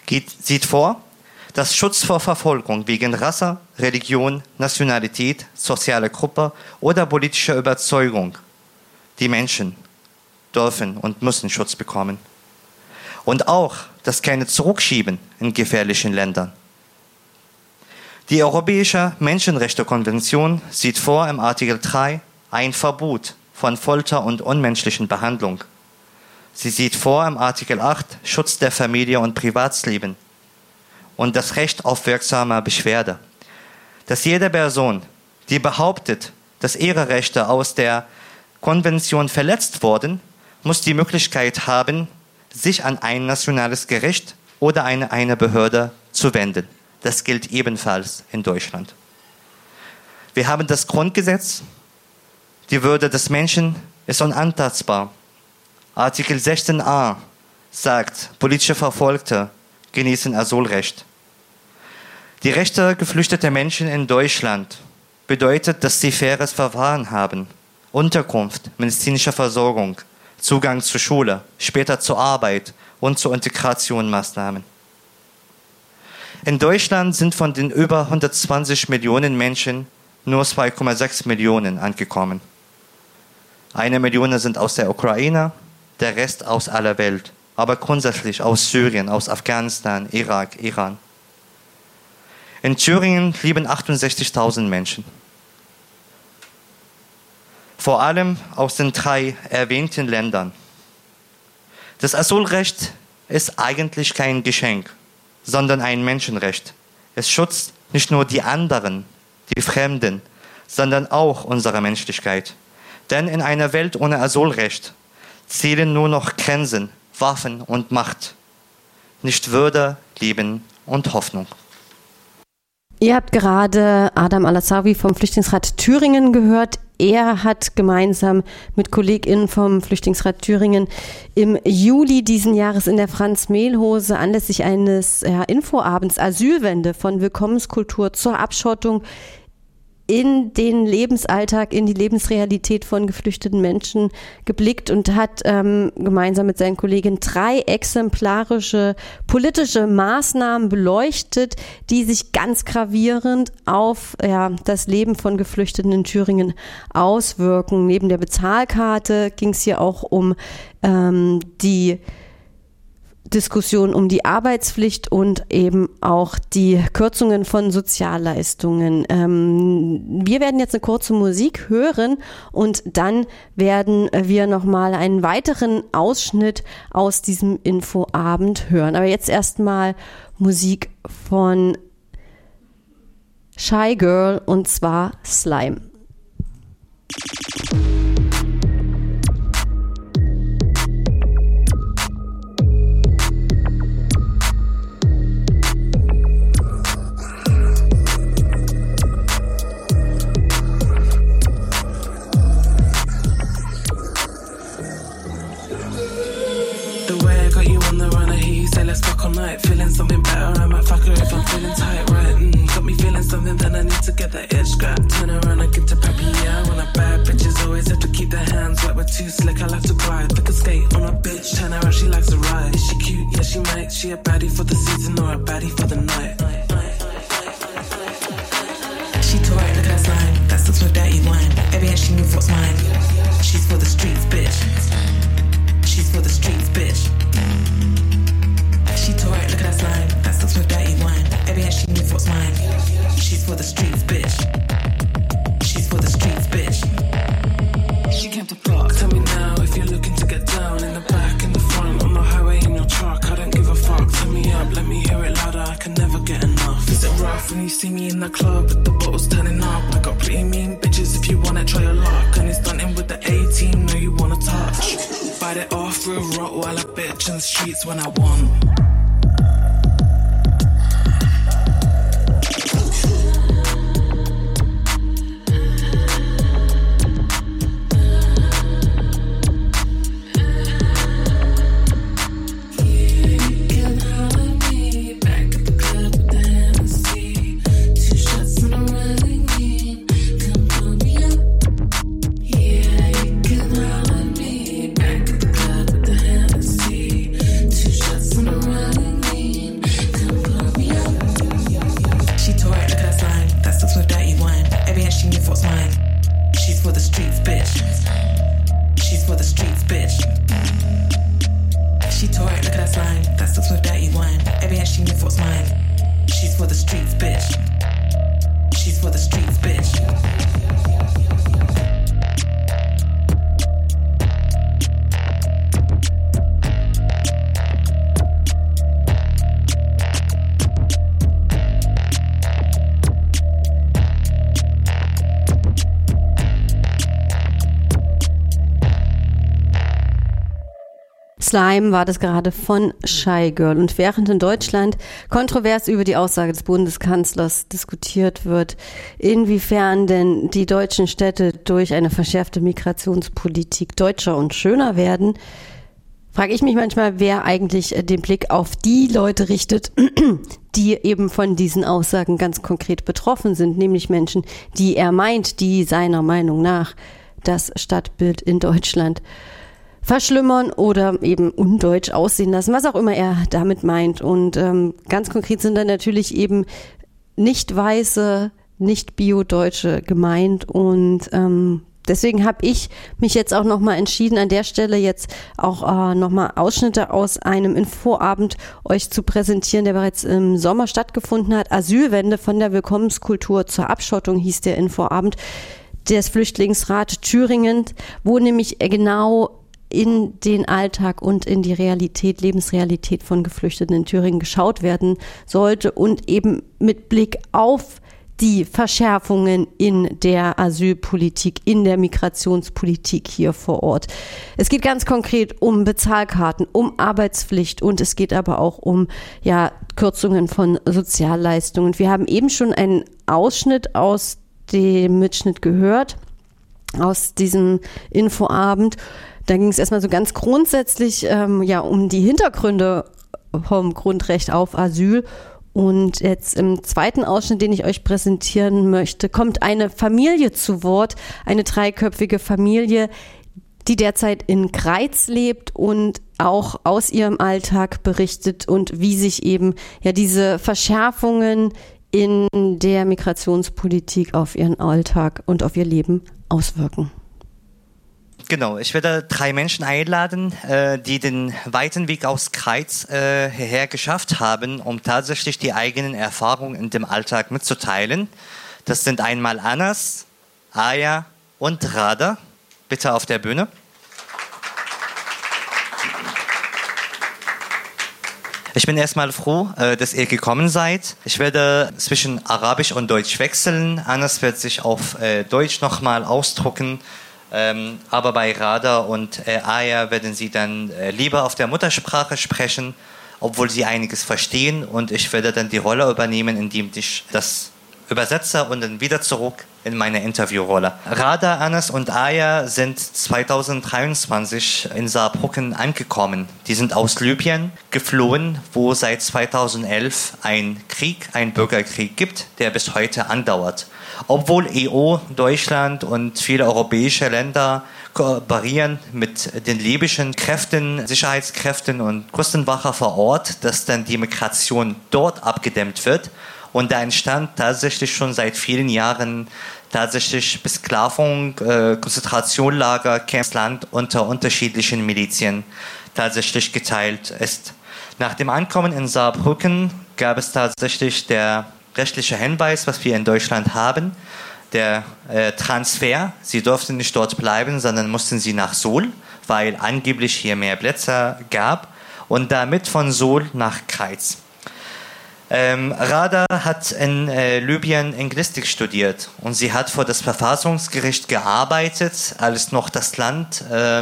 sieht vor, dass Schutz vor Verfolgung wegen Rasse, Religion, Nationalität, soziale Gruppe oder politischer Überzeugung. Die Menschen dürfen und müssen Schutz bekommen. Und auch das keine Zurückschieben in gefährlichen Ländern. Die Europäische Menschenrechtskonvention sieht vor im Artikel 3 ein Verbot von Folter und unmenschlichen Behandlung. Sie sieht vor im Artikel 8 Schutz der Familie und Privatsleben und das Recht auf wirksame Beschwerde. Dass jede Person, die behauptet, dass ihre Rechte aus der Konvention verletzt wurden, muss die Möglichkeit haben, sich an ein nationales Gericht oder eine Behörde zu wenden. Das gilt ebenfalls in Deutschland. Wir haben das Grundgesetz. Die Würde des Menschen ist unantastbar. Artikel 16a sagt, politische Verfolgte genießen Asylrecht. Die Rechte geflüchteter Menschen in Deutschland bedeutet, dass sie faires Verfahren haben, Unterkunft, medizinische Versorgung, Zugang zur Schule, später zur Arbeit und zu Integrationsmaßnahmen. In Deutschland sind von den über 120 Millionen Menschen nur 2,6 Millionen angekommen. 1 Million sind aus der Ukraine, der Rest aus aller Welt, aber grundsätzlich aus Syrien, aus Afghanistan, Irak, Iran. In Thüringen leben 68.000 Menschen. Vor allem aus den 3 erwähnten Ländern. Das Asylrecht ist eigentlich kein Geschenk, sondern ein Menschenrecht. Es schützt nicht nur die anderen, die Fremden, sondern auch unsere Menschlichkeit. Denn in einer Welt ohne Asylrecht zählen nur noch Grenzen, Waffen und Macht. Nicht Würde, Leben und Hoffnung. Ihr habt gerade Adam Alasawi vom Flüchtlingsrat Thüringen gehört. Er hat gemeinsam mit KollegInnen vom Flüchtlingsrat Thüringen im Juli diesen Jahres in der Franz-Mehl-Hose anlässlich eines Infoabends Asylwende von Willkommenskultur zur Abschottung in den Lebensalltag, in die Lebensrealität von geflüchteten Menschen geblickt und hat gemeinsam mit seinen Kollegen 3 exemplarische politische Maßnahmen beleuchtet, die sich ganz gravierend auf das Leben von Geflüchteten in Thüringen auswirken. Neben der Bezahlkarte ging es hier auch um die Diskussion um die Arbeitspflicht und eben auch die Kürzungen von Sozialleistungen. Wir werden jetzt eine kurze Musik hören und dann werden wir nochmal einen weiteren Ausschnitt aus diesem Infoabend hören. Aber jetzt erstmal Musik von Shy Girl und zwar Slime. Feeling something better, I might fuck her if I'm feeling tight, right? Got me feeling something, then I need to get that itch scrap. Turn around and get to preppy, yeah. When I bad bitches always have to keep their hands wet. We're too slick, I like to glide. Like a skate on a bitch, turn around, she likes to ride. Is she cute? Yeah, she might. She a baddie for the season or a baddie for the night. She too right, look at that slime. That sucks with dirty wine. Every hand she moves, what's mine? She's for the streets, bitch. She's for the streets, bitch. She too right, look at that slime. That sucks with dirty wine. Every hand she moves, what's mine? She's for the streets, bitch. She's for the streets, bitch. She came to block. Tell me now if you're looking to get down. In the back, in the front, on the highway, in your truck. I don't give a fuck. Turn me up, let me hear it louder. I can never get enough. Is it rough when you see me in the club with the bottles turning up? I got pretty mean bitches. If you wanna try your luck, and it's stunting with the A-team. Know you wanna touch. Bite it off, real Rottweiler bitch in the streets when I want. Around streets, bitch. She's for the streets, bitch. Slime war das gerade von Shy Girl. Und während in Deutschland kontrovers über die Aussage des Bundeskanzlers diskutiert wird, inwiefern denn die deutschen Städte durch eine verschärfte Migrationspolitik deutscher und schöner werden, frage ich mich manchmal, wer eigentlich den Blick auf die Leute richtet, die eben von diesen Aussagen ganz konkret betroffen sind, nämlich Menschen, die er meint, die seiner Meinung nach das Stadtbild in Deutschland verschlimmern oder eben undeutsch aussehen lassen, was auch immer er damit meint. Und ganz konkret sind dann natürlich eben nicht weiße, nicht Bio-Deutsche gemeint. Und deswegen habe ich mich jetzt auch nochmal entschieden, an der Stelle jetzt auch nochmal Ausschnitte aus einem Infoabend euch zu präsentieren, der bereits im Sommer stattgefunden hat. Asylwende von der Willkommenskultur zur Abschottung hieß der Infoabend des Flüchtlingsrat Thüringen, wo nämlich genau in den Alltag und in die Realität, Lebensrealität von Geflüchteten in Thüringen geschaut werden sollte und eben mit Blick auf die Verschärfungen in der Asylpolitik, in der Migrationspolitik hier vor Ort. Es geht ganz konkret um Bezahlkarten, um Arbeitspflicht und es geht aber auch um Kürzungen von Sozialleistungen. Wir haben eben schon einen Ausschnitt aus dem Mitschnitt gehört, aus diesem Infoabend. Da ging es erstmal so ganz grundsätzlich um die Hintergründe vom Grundrecht auf Asyl. Und jetzt im zweiten Ausschnitt, den ich euch präsentieren möchte, kommt eine Familie zu Wort, eine 3-köpfige Familie, die derzeit in Greiz lebt und auch aus ihrem Alltag berichtet und wie sich eben diese Verschärfungen in der Migrationspolitik auf ihren Alltag und auf ihr Leben auswirken. Genau, ich werde 3 Menschen einladen, die den weiten Weg aus Greiz hierher geschafft haben, um tatsächlich die eigenen Erfahrungen in dem Alltag mitzuteilen. Das sind einmal Anas, Aya und Rada. Bitte auf der Bühne. Ich bin erstmal froh, dass ihr gekommen seid. Ich werde zwischen Arabisch und Deutsch wechseln. Anas wird sich auf Deutsch nochmal ausdrucken. Aber bei Rada und Aya werden sie dann lieber auf der Muttersprache sprechen, obwohl sie einiges verstehen. Und ich werde dann die Rolle übernehmen, indem ich das übersetze und dann wieder zurück in meine Interviewrolle. Rada, Anas und Aya sind 2023 in Saarbrücken angekommen. Die sind aus Libyen geflohen, wo seit 2011 ein Bürgerkrieg gibt, der bis heute andauert. Obwohl EU, Deutschland und viele europäische Länder kooperieren mit den libyschen Kräften, Sicherheitskräften und Küstenwache vor Ort, dass dann die Migration dort abgedämmt wird. Und da entstand tatsächlich schon seit vielen Jahren tatsächlich Besklavung, Konzentrationslager, Camps, Land unter unterschiedlichen Milizien tatsächlich geteilt ist. Nach dem Ankommen in Saarbrücken gab es tatsächlich der rechtliche Hinweis, was wir in Deutschland haben, der Transfer. Sie durften nicht dort bleiben, sondern mussten sie nach Suhl, weil angeblich hier mehr Plätze gab und damit von Suhl nach Greiz. Rada hat in Libyen Anglistik studiert und sie hat vor das Verfassungsgericht gearbeitet, als noch das Land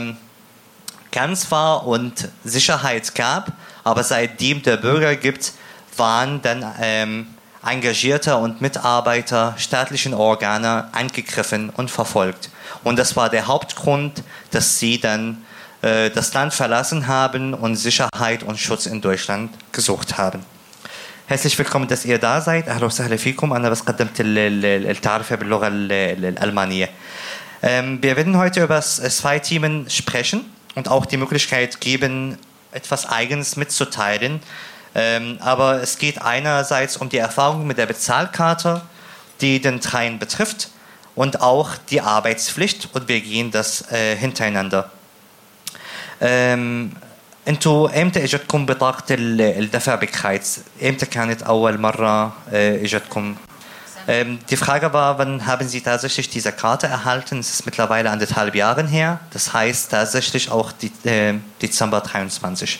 ganz war und Sicherheit gab. Aber seitdem der Bürger gibt, waren dann Engagierte und Mitarbeiter staatlichen Organe angegriffen und verfolgt. Und das war der Hauptgrund, dass sie dann das Land verlassen haben und Sicherheit und Schutz in Deutschland gesucht haben. Herzlich willkommen, dass ihr da seid. أهلا وسهلا فيكم. أنا بس قدمت التعرفة باللغة الألمانية. Wir werden heute über 2 Themen sprechen und auch die Möglichkeit geben, etwas Eigenes mitzuteilen. Aber es geht einerseits um die Erfahrung mit der Bezahlkarte, die den Dreien betrifft, und auch die Arbeitspflicht. Und wir gehen das hintereinander. انتوا امتى اجتكم بطاقة الدفع بكرايز؟ امتى كانت أول مرة اجتكم؟ Die Frage war, wann haben Sie tatsächlich diese Karte erhalten? Es ist mittlerweile 1,5 Jahre her. Das heißt tatsächlich auch Dezember 23.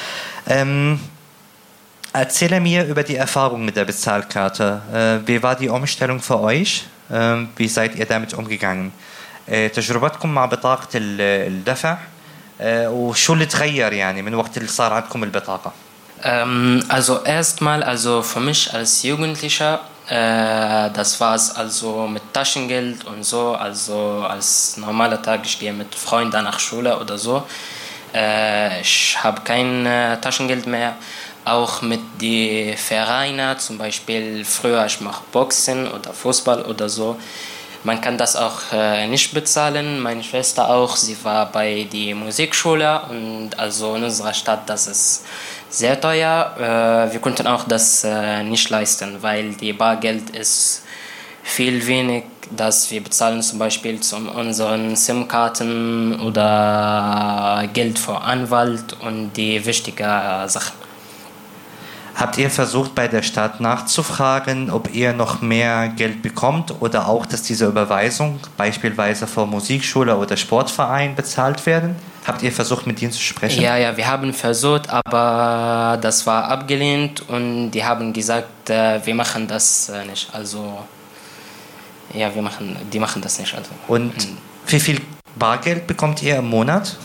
Erzähle mir über die Erfahrung mit der Bezahlkarte. Wie war die Umstellung für euch? Wie seid ihr damit umgegangen? تجربتكم مع بطاقة الدفع وشو اللي تغير يعني من وقت اللي صار عندكم البطاقة؟ Also erstmal, also für mich als Jugendlicher, das war es also mit Taschengeld und so, also als normaler Tag, ich gehe mit Freunden nach Schule oder so. Ich habe kein Taschengeld mehr. Auch mit den Vereinen, zum Beispiel früher, ich mache Boxen oder Fußball oder so. Man kann das auch nicht bezahlen. Meine Schwester auch, sie war bei der Musikschule und also in unserer Stadt, das ist sehr teuer. Wir konnten auch das nicht leisten, weil die Bargeld ist viel wenig, dass wir bezahlen zum Beispiel zu unseren SIM-Karten oder Geld für Anwalt und die wichtigen Sachen. Habt ihr versucht, bei der Stadt nachzufragen, ob ihr noch mehr Geld bekommt oder auch, dass diese Überweisung beispielsweise vor Musikschule oder Sportverein bezahlt werden? Habt ihr versucht, mit ihnen zu sprechen? Ja, wir haben versucht, aber das war abgelehnt und die haben gesagt, wir machen das nicht. Also, ja, die machen das nicht. Also. Und wie viel Bargeld bekommt ihr im Monat?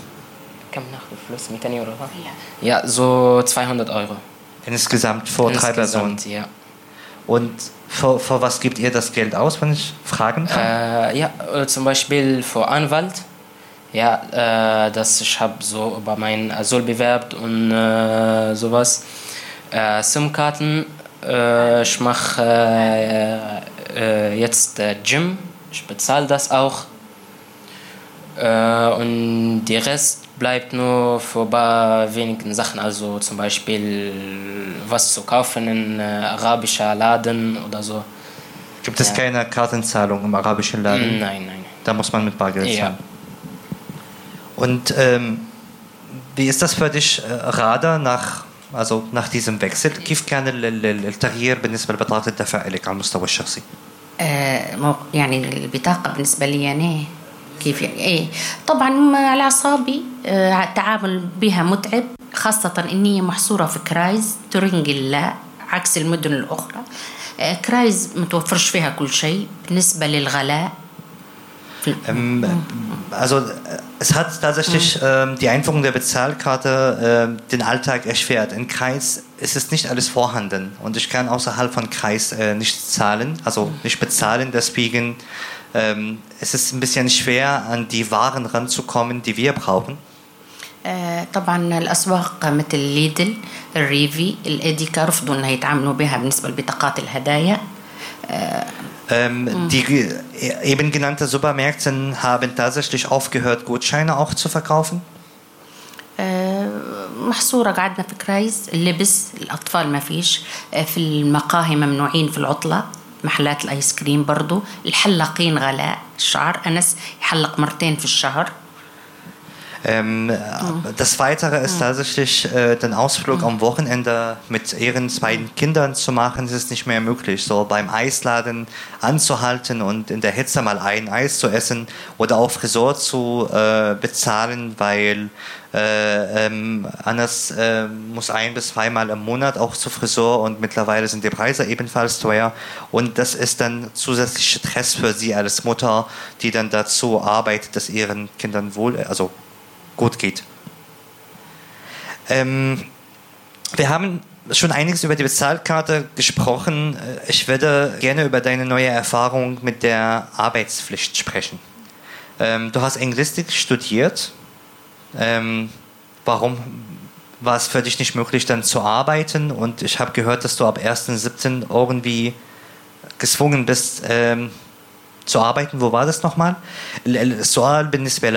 Ja, so 200 Euro. Insgesamt vor 3 Personen? Ja. Und für was gebt ihr das Geld aus, wenn ich fragen kann? Ja, zum Beispiel für Anwalt. Ja, ich habe so über meinen Asyl bewerbt und sowas. SIM-Karten. Ich mache jetzt Gym. Ich bezahle das auch. Und der Rest bleibt nur für ein paar wenigen Sachen, also zum Beispiel was zu kaufen in arabischer Laden oder so. Gibt es keine Kartenzahlung im arabischen Laden? Nein. Da muss man mit Bargeld zahlen. Und wie ist das für dich, Rada, nach diesem Wechsel؟ كيف كان التغيير بالنسبة لبطاقة الدفع لك على المستوى الشخصي؟ يعني البطاقة بالنسبة لي أنا كيف يعني إيه طبعا على أعصابي التعامل بها متعب خاصة إني محصورة في كرايز تورينغلا عكس المدن الأخرى. كرايز متوفرش فيها كل شيء بالنسبة للغلاء. Also es hat tatsächlich die Einführung der Bezahlkarte den Alltag erschwert. In Kreis ist es nicht alles vorhanden und ich kann außerhalb von Kreis nicht zahlen, also nicht bezahlen. Deswegen es ist ein bisschen schwer, an die Waren ranzukommen, die wir brauchen. طبعا الأسواق مثل ليدل الريفي الإديكا رفضوا أن يتعاملوا بها بالنسبة لبطاقات الهدايا. Die eben genannten Supermärkte haben tatsächlich aufgehört, Gutscheine auch zu verkaufen. محصورة قعدنا في كرايز اللبس الأطفال ما فيش في المقاهي ممنوعين في العطلة محلات الآيس كريم برضو الحلاقين غلاء الشعر أنس يحلق مرتين في الشهر. Das Weitere ist tatsächlich, den Ausflug am Wochenende mit ihren 2 Kindern zu machen, das ist nicht mehr möglich. So beim Eisladen anzuhalten und in der Hitze mal ein Eis zu essen oder auch Friseur zu bezahlen, weil anders muss 1 bis 2 Mal im Monat auch zu Friseur und mittlerweile sind die Preise ebenfalls teuer und das ist dann zusätzlicher Stress für sie als Mutter, die dann dazu arbeitet, dass ihren Kindern gut geht. Wir haben schon einiges über die Bezahlkarte gesprochen. Ich würde gerne über deine neue Erfahrung mit der Arbeitspflicht sprechen. Du hast Anglistik studiert. Warum war es für dich nicht möglich, dann zu arbeiten? Und ich habe gehört, dass du ab 1.7. irgendwie gezwungen bist, zu arbeiten. Wo war das nochmal? السؤال بالنسبة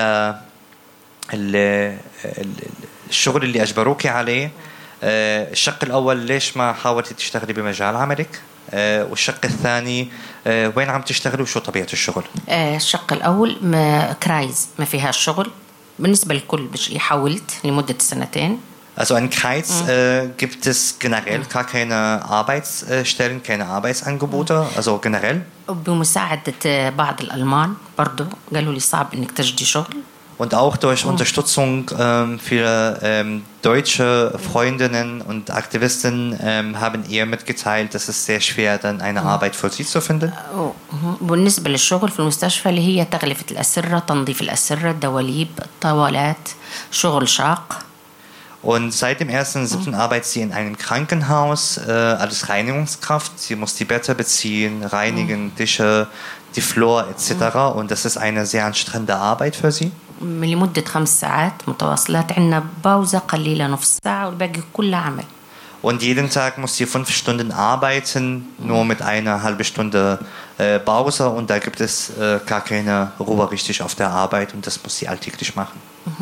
الشغل اللي أجبروك عليه الشق الأول ليش ما حاولتي تشتغلي بمجال عملك والشق الثاني وين عم تشتغلي وشو طبيعة الشغل؟ الشق الأول كرايز ما فيها الشغل بالنسبة للكل حاولت لمدة 2 Also in Kreiz gibt es generell gar keine Arbeitsstellen, keine Arbeitsangebote, also generell. بمساعدة بعض الألمان برضو قالوا لي صعب إنك تجدي شغل. Und auch durch Unterstützung vieler deutsche Freundinnen und Aktivistinnen haben ihr mitgeteilt, dass es sehr schwer dann eine Arbeit für sie zu finden. بالنسبة للشغل في المستشفى اللي هي تغلفة الأسرة، تنظيف الأسرة، الدواليب، الطوالات، شغل شاق. Und seit dem 1.7. arbeitet sie in einem Krankenhaus als Reinigungskraft. Sie muss die Betten beziehen, reinigen, Tische, die Flur etc. Und das ist eine sehr anstrengende Arbeit für sie. لمدة 5 ساعات متواصلات عندنا باوزة قليلة نصف ساعة والباقي كله عمل. Und jeden Tag muss sie 5 Stunden arbeiten, nur mit einer halben Stunde Pause. Und da gibt es gar keine Ruhe richtig auf der Arbeit und das muss sie alltäglich machen.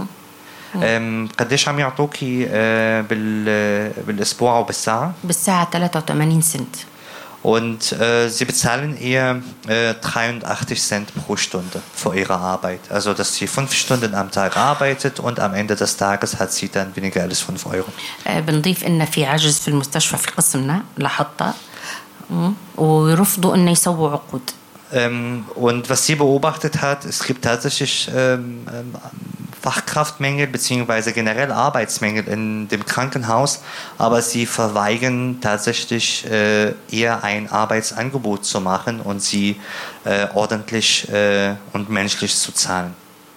قديش عم يعطوكي بالأسبوع أو بالساعة؟ بالساعة 83 سنت. Und sie bezahlen ihr 83 Cent pro Stunde für ihre Arbeit. Also, dass sie 5 Stunden am Tag arbeitet und am Ende des Tages hat sie dann weniger als 5 Euro. بنضيف إن في عجز في المستشفى في قسمنا لاحظتها ويرفضوا إنه يسووا عقود. Und was sie beobachtet hat, es gibt tatsächlich Fachkraftmängel bzw. generell Arbeitsmängel in dem Krankenhaus, aber sie verweigern tatsächlich eher ein Arbeitsangebot zu machen und sie ordentlich und menschlich zu zahlen.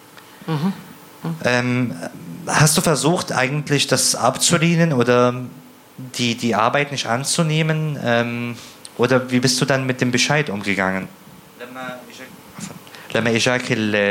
Hast du versucht eigentlich das abzulehnen oder die Arbeit nicht anzunehmen oder wie bist du dann mit dem Bescheid umgegangen? لما اجاك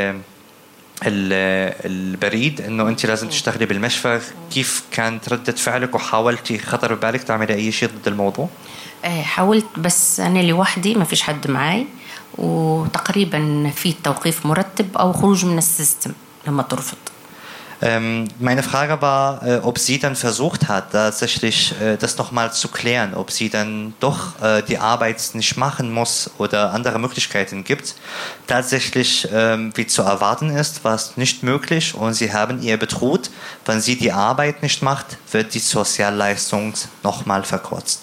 البريد انه انت لازم تشتغلي بالمشفى كيف كانت ردة فعلك وحاولتي خطر ببالك تعملي اي شيء ضد الموضوع؟ حاولت بس انا لوحدي ما فيش حد معي وتقريبا في توقيف مرتب او خروج من السيستم لما ترفض. Meine Frage war, ob sie dann versucht hat, tatsächlich das nochmal zu klären, ob sie dann doch die Arbeit nicht machen muss oder andere Möglichkeiten gibt. Tatsächlich, wie zu erwarten ist, war es nicht möglich und sie haben ihr bedroht, wenn sie die Arbeit nicht macht, wird die Sozialleistung nochmal verkürzt.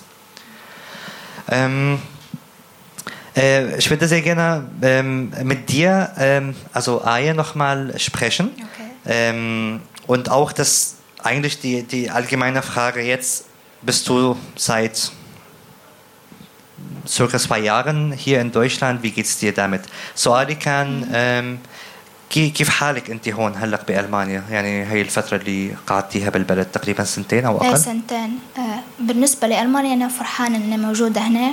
Ich würde sehr gerne mit dir, also Aya, nochmal sprechen. Okay. Und auch das eigentlich die allgemeine Frage jetzt, bist du seit circa 2 Jahren hier in Deutschland, wie geht's dir damit? سؤالي كان كيف حالك انت هون هلا بألمانيا؟ يعني هي الفترة اللي قعدتيها بالبلد تقريبا 2 أو أقل؟ 2 بالنسبة لألمانيا أنا فرحانة إني موجودة هنا.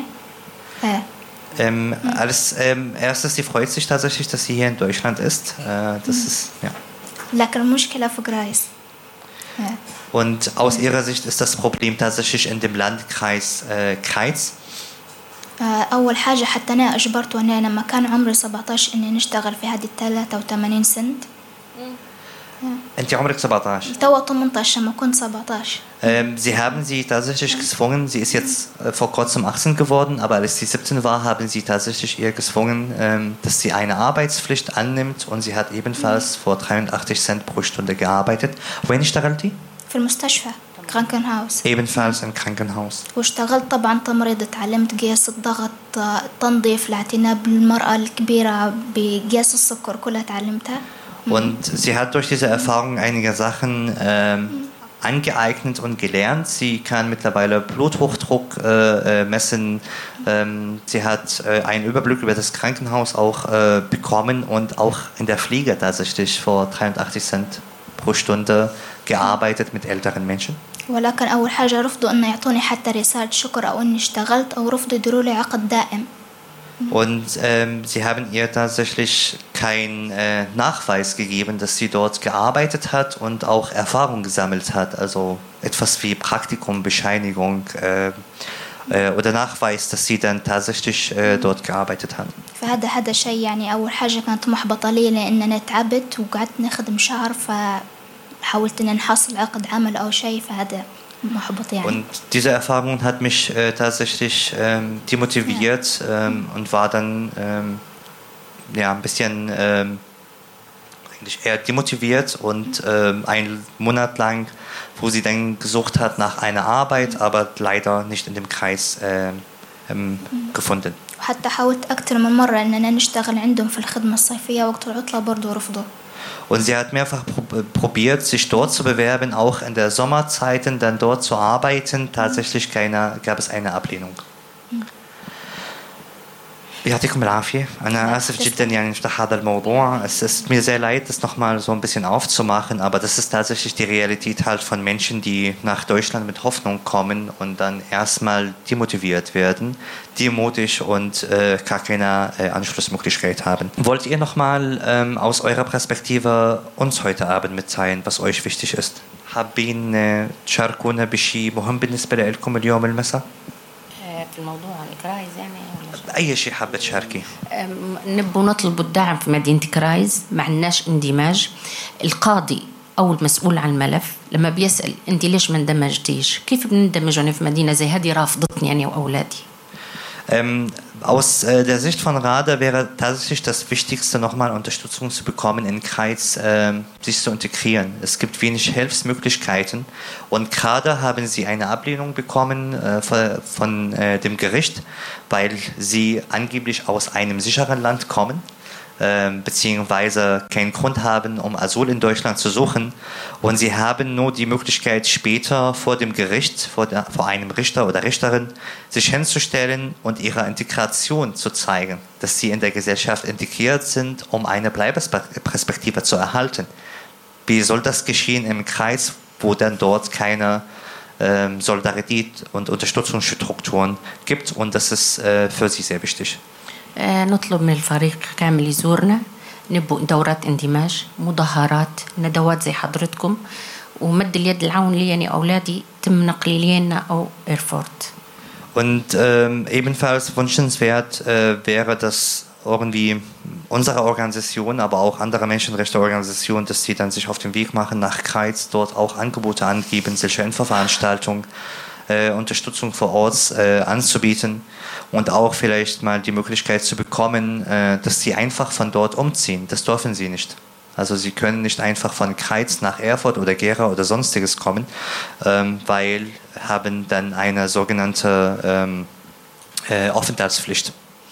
Als erstes, sie freut sich tatsächlich, dass sie hier in Deutschland ist. Das ist, ja. لكن المشكلة في جرايس. Und aus ihrer Sicht ist das Problem tatsächlich in dem Landkreis Kreiz. أول حاجة حتى أنا أجبرت وأنا لما كان عمري 17 إني نشتغل في هذه 83 سنت. أنت عمرك 17. تو 18 لما كنت 17. Sie haben sie tatsächlich gezwungen, sie ist jetzt vor kurzem 18 geworden, aber als sie 17 war, haben sie tatsächlich ihr gezwungen, dass sie eine Arbeitspflicht annimmt und sie hat ebenfalls vor 83 Cent pro Stunde gearbeitet. وين اشتغلتي؟ في المستشفى. Krankenhaus. Ebenfalls im Krankenhaus. واشتغلت طبعا تمريض تعلمت قياس الضغط تنظيف الاعتناء بالمرأة الكبيرة بقياس السكر كلها تعلمتها. Und sie hat durch diese Erfahrung einige Sachen angeeignet und gelernt. Sie kann mittlerweile Bluthochdruck messen. Sie hat einen Überblick über das Krankenhaus auch bekommen und auch in der Pflege tatsächlich vor 83 Cent pro Stunde gearbeitet mit älteren Menschen. ولكن أول حاجة رفضوا إنه يعطوني حتى رسالة شكر أو إني اشتغلت أو رفضوا يديروا لي عقد دائم. Und sie haben ihr tatsächlich keinen Nachweis gegeben, dass sie dort gearbeitet hat und auch Erfahrung gesammelt hat. Also etwas wie Praktikum, Bescheinigung oder Nachweis, dass sie dann tatsächlich dort gearbeitet hat. فهذا شيء يعني أول حاجة كانت محبطة لي لأن أنا تعبت وقعدت نخدم شهر فحاولت إن نحصل عقد عمل أو شيء فهذا محبط يعني. Und diese Erfahrung hat mich tatsächlich demotiviert und war dann ja ein bisschen eigentlich eher demotiviert und einen Monat lang, wo sie dann gesucht hat nach einer Arbeit, aber leider nicht in dem Kreis gefunden. وحتى حاولت أكتر من مرة إننا نشتغل عندهم في الخدمة الصيفية وقت العطلة برضو رفضوا. Und sie hat mehrfach probiert, sich dort zu bewerben, auch in der Sommerzeiten dann dort zu arbeiten. Tatsächlich gab es eine Ablehnung. يعطيكم العافية. أنا آسف جدا يعني نفتح هذا الموضوع. Es ist mir sehr leid, das nochmal so ein bisschen aufzumachen, aber das ist tatsächlich die Realität halt von Menschen, die nach Deutschland mit Hoffnung kommen und dann erstmal demotiviert werden, demutig und gar keine Anschlussmöglichkeit haben. Wollt ihr nochmal aus eurer Perspektive uns heute Abend mitteilen, was euch wichtig ist? حابين تشاركونا بشيء مهم بالنسبة لكم اليوم المساء؟ في الموضوع الكرايز يعني أي شيء حابة تشاركي؟ نبوا نطلبوا الدعم في مدينة كرايز، ما عندناش اندماج. القاضي أو المسؤول عن الملف لما بيسأل أنت ليش ما اندمجتيش، كيف بنندمج أنا في مدينة زي هذه رافضتني أنا وأولادي؟ Aus der Sicht von RADA wäre tatsächlich das Wichtigste, nochmal Unterstützung zu bekommen, in den Kreis sich zu integrieren. Es gibt wenig Hilfsmöglichkeiten und gerade haben sie eine Ablehnung bekommen von dem Gericht, weil sie angeblich aus einem sicheren Land kommen, beziehungsweise keinen Grund haben, um Asyl in Deutschland zu suchen. Und sie haben nur die Möglichkeit, später vor dem Gericht, vor einem Richter oder Richterin, sich hinzustellen und ihre Integration zu zeigen, dass sie in der Gesellschaft integriert sind, um eine Bleibeperspektive zu erhalten. Wie soll das geschehen im Kreis, wo dann dort keine Solidarität und Unterstützungsstrukturen gibt? Und das ist für sie sehr wichtig. نطلب من الفريق كامل يزورنا، نبوا دورات اندماج، مظاهرات، ندوات زي حضرتكم، ومد اليد العون لي يعني أولادي تم نقلي لينا أو إيرفورت. Und ebenfalls wünschenswert wäre, dass irgendwie unsere Organisation, aber auch andere Menschenrechteorganisationen, dass sie dann sich auf den Weg machen nach Kreiz, dort auch Angebote angeben, solche Infoveranstaltungen, Unterstützung vor Ort anzubieten und auch vielleicht mal die Möglichkeit zu bekommen, dass sie einfach von dort umziehen. Das dürfen sie nicht. Also sie können nicht einfach von Kreiz nach Erfurt oder Gera oder sonstiges kommen, weil haben dann eine sogenannte Aufenthaltspflicht.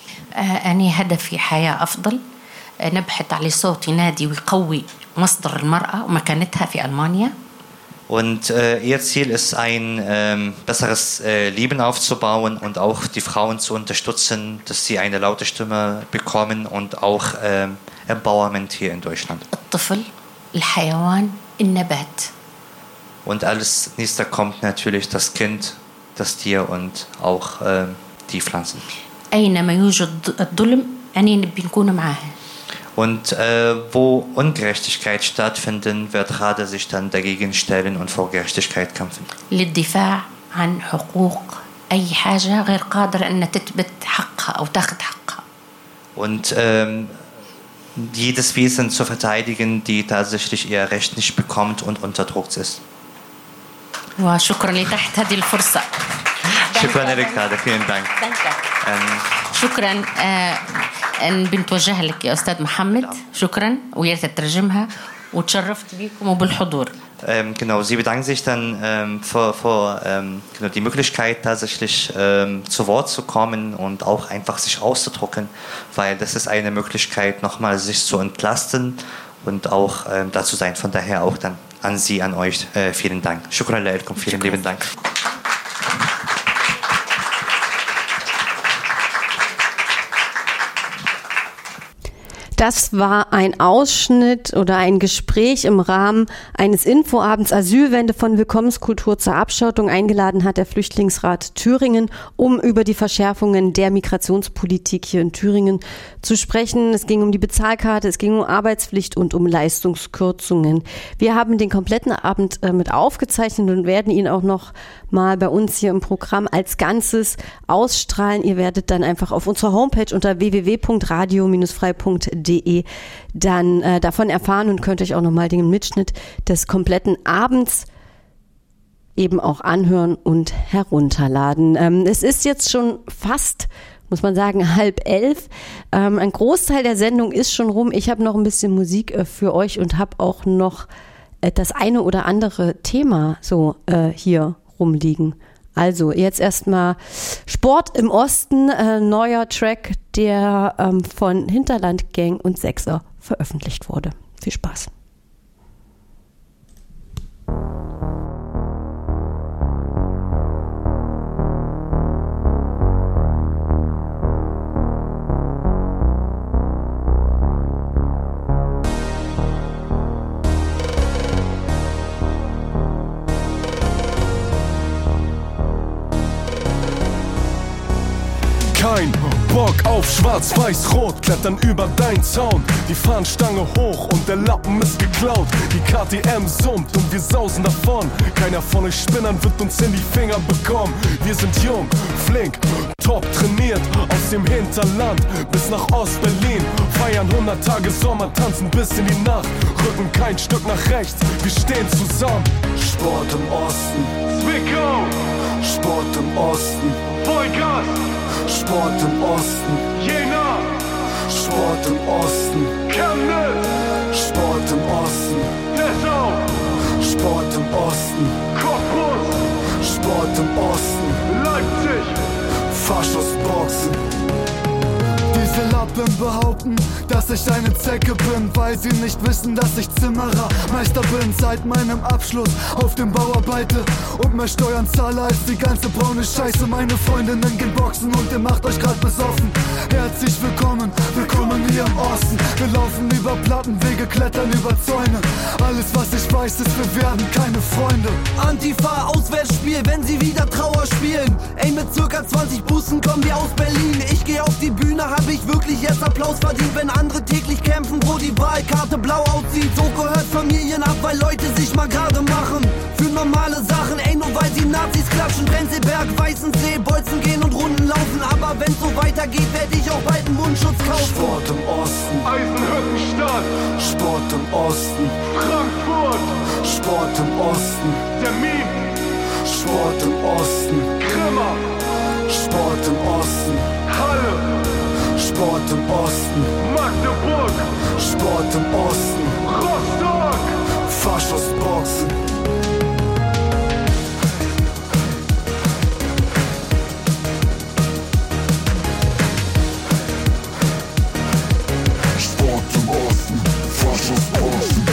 أنا هدفي حياة أفضل، نبحث على صوت ينادي ويقوي مصدر المرأة ومكانتها في ألمانيا. Und ihr Ziel ist, ein besseres Leben aufzubauen und auch die Frauen zu unterstützen, dass sie eine laute Stimme bekommen und auch Empowerment hier in Deutschland. الطفل، الحيوان، النبات. Und als nächster kommt natürlich das Kind, das Tier und auch die Pflanzen. أينما يوجد الظلم أنا نبي نكون معاه. Und wo Ungerechtigkeit stattfindet, wird RADA sich dann dagegen stellen und vor Gerechtigkeit kämpfen. للدفاع عن حقوق أي حاجة غير قادرة أن تثبت حقها أو تاخذ حقها. Und jedes Wesen zu verteidigen, die tatsächlich ihr Recht nicht bekommt und unterdrückt ist. وشكرا لتحت هذه الفرصة. شكرا لك RADA, vielen Dank. شكرا أن بنتوجه لك يا أستاذ محمد، شكرا ويا ريت تترجمها وتشرفت بكم وبالحضور. Genau, sie bedanken sich dann für genau, die Möglichkeit, tatsächlich zu Wort zu kommen und auch einfach sich auszudrücken, weil das ist eine Möglichkeit, nochmal sich zu entlasten und auch da zu sein. Von daher auch dann an Sie, an euch, vielen Dank. Shukran lakum, vielen lieben Dank. Das war ein Ausschnitt oder ein Gespräch im Rahmen eines Infoabends Asylwende von Willkommenskultur zur Abschottung. Eingeladen hat der Flüchtlingsrat Thüringen, um über die Verschärfungen der Migrationspolitik hier in Thüringen zu sprechen. Es ging um die Bezahlkarte, es ging um Arbeitspflicht und um Leistungskürzungen. Wir haben den kompletten Abend mit aufgezeichnet und werden ihn auch noch mal bei uns hier im Programm als Ganzes ausstrahlen. Ihr werdet dann einfach auf unserer Homepage unter www.radio-frei.de dann davon erfahren und könnt euch auch nochmal den Mitschnitt des kompletten Abends eben auch anhören und herunterladen. Es ist jetzt schon fast muss man sagen, 10:30. Ein Großteil der Sendung ist schon rum. Ich habe noch ein bisschen Musik für euch und habe auch noch das eine oder andere Thema so hier rumliegen. Also jetzt erstmal Sport im Osten, neuer Track, der von Hinterland Gang und Sechser veröffentlicht wurde. Viel Spaß. Kein Bock auf Schwarz-Weiß-Rot, klettern über dein Zaun. Die Fahnenstange hoch und der Lappen ist geklaut. Die KTM summt und wir sausen davon. Keiner von euch Spinnern wird uns in die Finger bekommen. Wir sind jung, flink, top trainiert. Aus dem Hinterland bis nach Ost-Berlin. Feiern 100 Tage Sommer, tanzen bis in die Nacht. Rücken kein Stück nach rechts, wir stehen zusammen. Sport im Osten, Zwickau. Sport im Osten, Vollgas. Sport im Osten, Jena. Sport im Osten, Chemnitz. Sport im Osten, Dessau. Sport im Osten, Cottbus. Sport im Osten, Leipzig. Faschos-Boxen. Diese Lappen behaupten, dass ich eine Zecke bin, weil sie nicht wissen, dass ich Zimmerer, Meister bin. Seit meinem Abschluss auf dem Bau arbeite und mehr Steuern zahle als die ganze braune Scheiße. Meine Freundinnen gehen boxen und ihr macht euch grad besoffen. Herzlich willkommen, willkommen hier im Osten. Wir laufen über Plattenwege, klettern über Zäune. Alles was ich weiß ist, wir werden keine Freunde. Antifa, Auswärtsspiel, wenn sie wieder Trauer spielen. Ey, mit circa 20 Bussen kommen wir aus Berlin. Ich geh auf die Bühne, hab ich wirklich jetzt Applaus verdient, wenn andere täglich kämpfen, wo die Wahlkarte blau aussieht. So gehört Familien ab, weil Leute sich mal gerade machen für normale Sachen, ey, nur weil sie Nazis klatschen. Prenzlberg, Weißensee, Bolzen gehen und Runden laufen, aber wenn's so weitergeht, werd ich auch bald einen Mundschutz kaufen. Sport im Osten, Eisenhüttenstadt. Sport im Osten, Frankfurt. Sport im Osten, Termin. Sport im Osten, Grimma. Sport im Osten, Halle. Sport im Osten, Magdeburg. Sport im Osten, Rostock. Faschos-Boxen. Sport im Osten, Faschos-Boxen.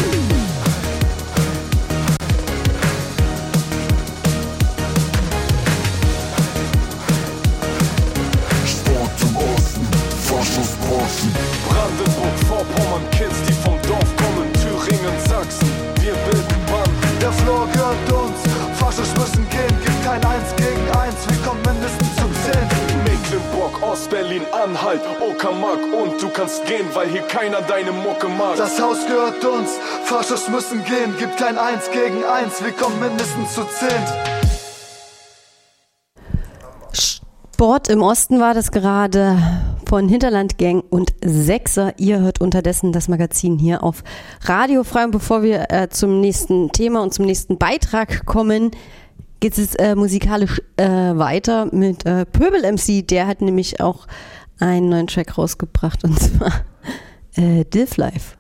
Brandenburg, Vorpommern, Kids, die vom Dorf kommen, Thüringen, Sachsen, wir bilden Band. Der Floor gehört uns, Faschos müssen gehen, gibt kein 1 gegen 1, wir kommen mindestens zu 10. Mecklenburg, Ostberlin, Anhalt, Uckermark und du kannst gehen, weil hier keiner deine Mucke mag. Das Haus gehört uns, Faschos müssen gehen, gibt kein 1 gegen 1, wir kommen mindestens zu 10. Sport im Osten war das gerade von Hinterland Gang und Sechser. Ihr hört unterdessen das Magazin hier auf Radio Frei. Und bevor wir zum nächsten Thema und zum nächsten Beitrag kommen, geht es musikalisch weiter mit Pöbel MC. Der hat nämlich auch einen neuen Track rausgebracht und zwar Dilf Life.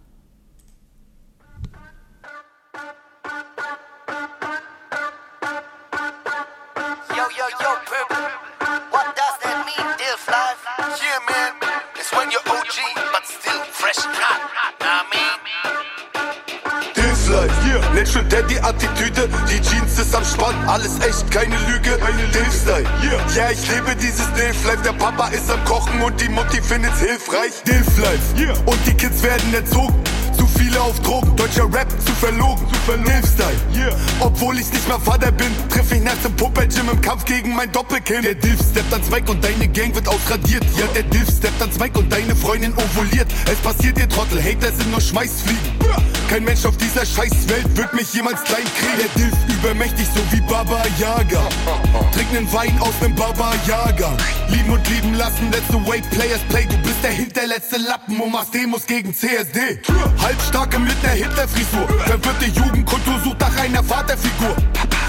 Yo, yo, yo, Purple. What does that mean, Dilf Life? Yeah, man. It's when you're OG, but still fresh and hot. Nah, I mean. Dilf Life, yeah. Natural Daddy Attitüde, die Jeans ist am Spann, alles echt, keine Lüge. Dilf Style, yeah. Ja, ich lebe dieses Dilf Life. Der Papa ist am Kochen und die Mutti findet's hilfreich. Dilf Life, yeah. Und die Kids werden erzogen. Zu viele auf Drogen, deutscher Rap zu verlogen. Dilf-Style, yeah. Obwohl ich nicht mal Vater bin, triff ich nachts im Puppet-Gym im Kampf gegen mein Doppelkind. Der Dilf steppt ans Mic und deine Gang wird ausradiert. Ja, der Dilf steppt ans Mic und deine Freundin ovuliert. Es passiert, ihr Trottel, Hater sind nur Schmeißfliegen. Kein Mensch auf dieser Scheißwelt wird mich jemals klein kriegen. Der Dilf übermächtig, so wie Baba Yaga. Trink nen Wein aus nem Baba Yaga. Lieben und lieben lassen, that's the way players play. Du bist der hinterletzte Lappen und machst Demos gegen CSD. Halbstarke mit ner Hitler-Frisur. Verwirrte Jugendkultur sucht nach einer Vaterfigur.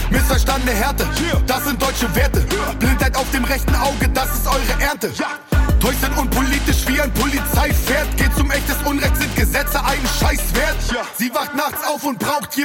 Missverstandene Härte, das sind deutsche Werte. Blindheit auf dem rechten Auge, das ist eure Ernte.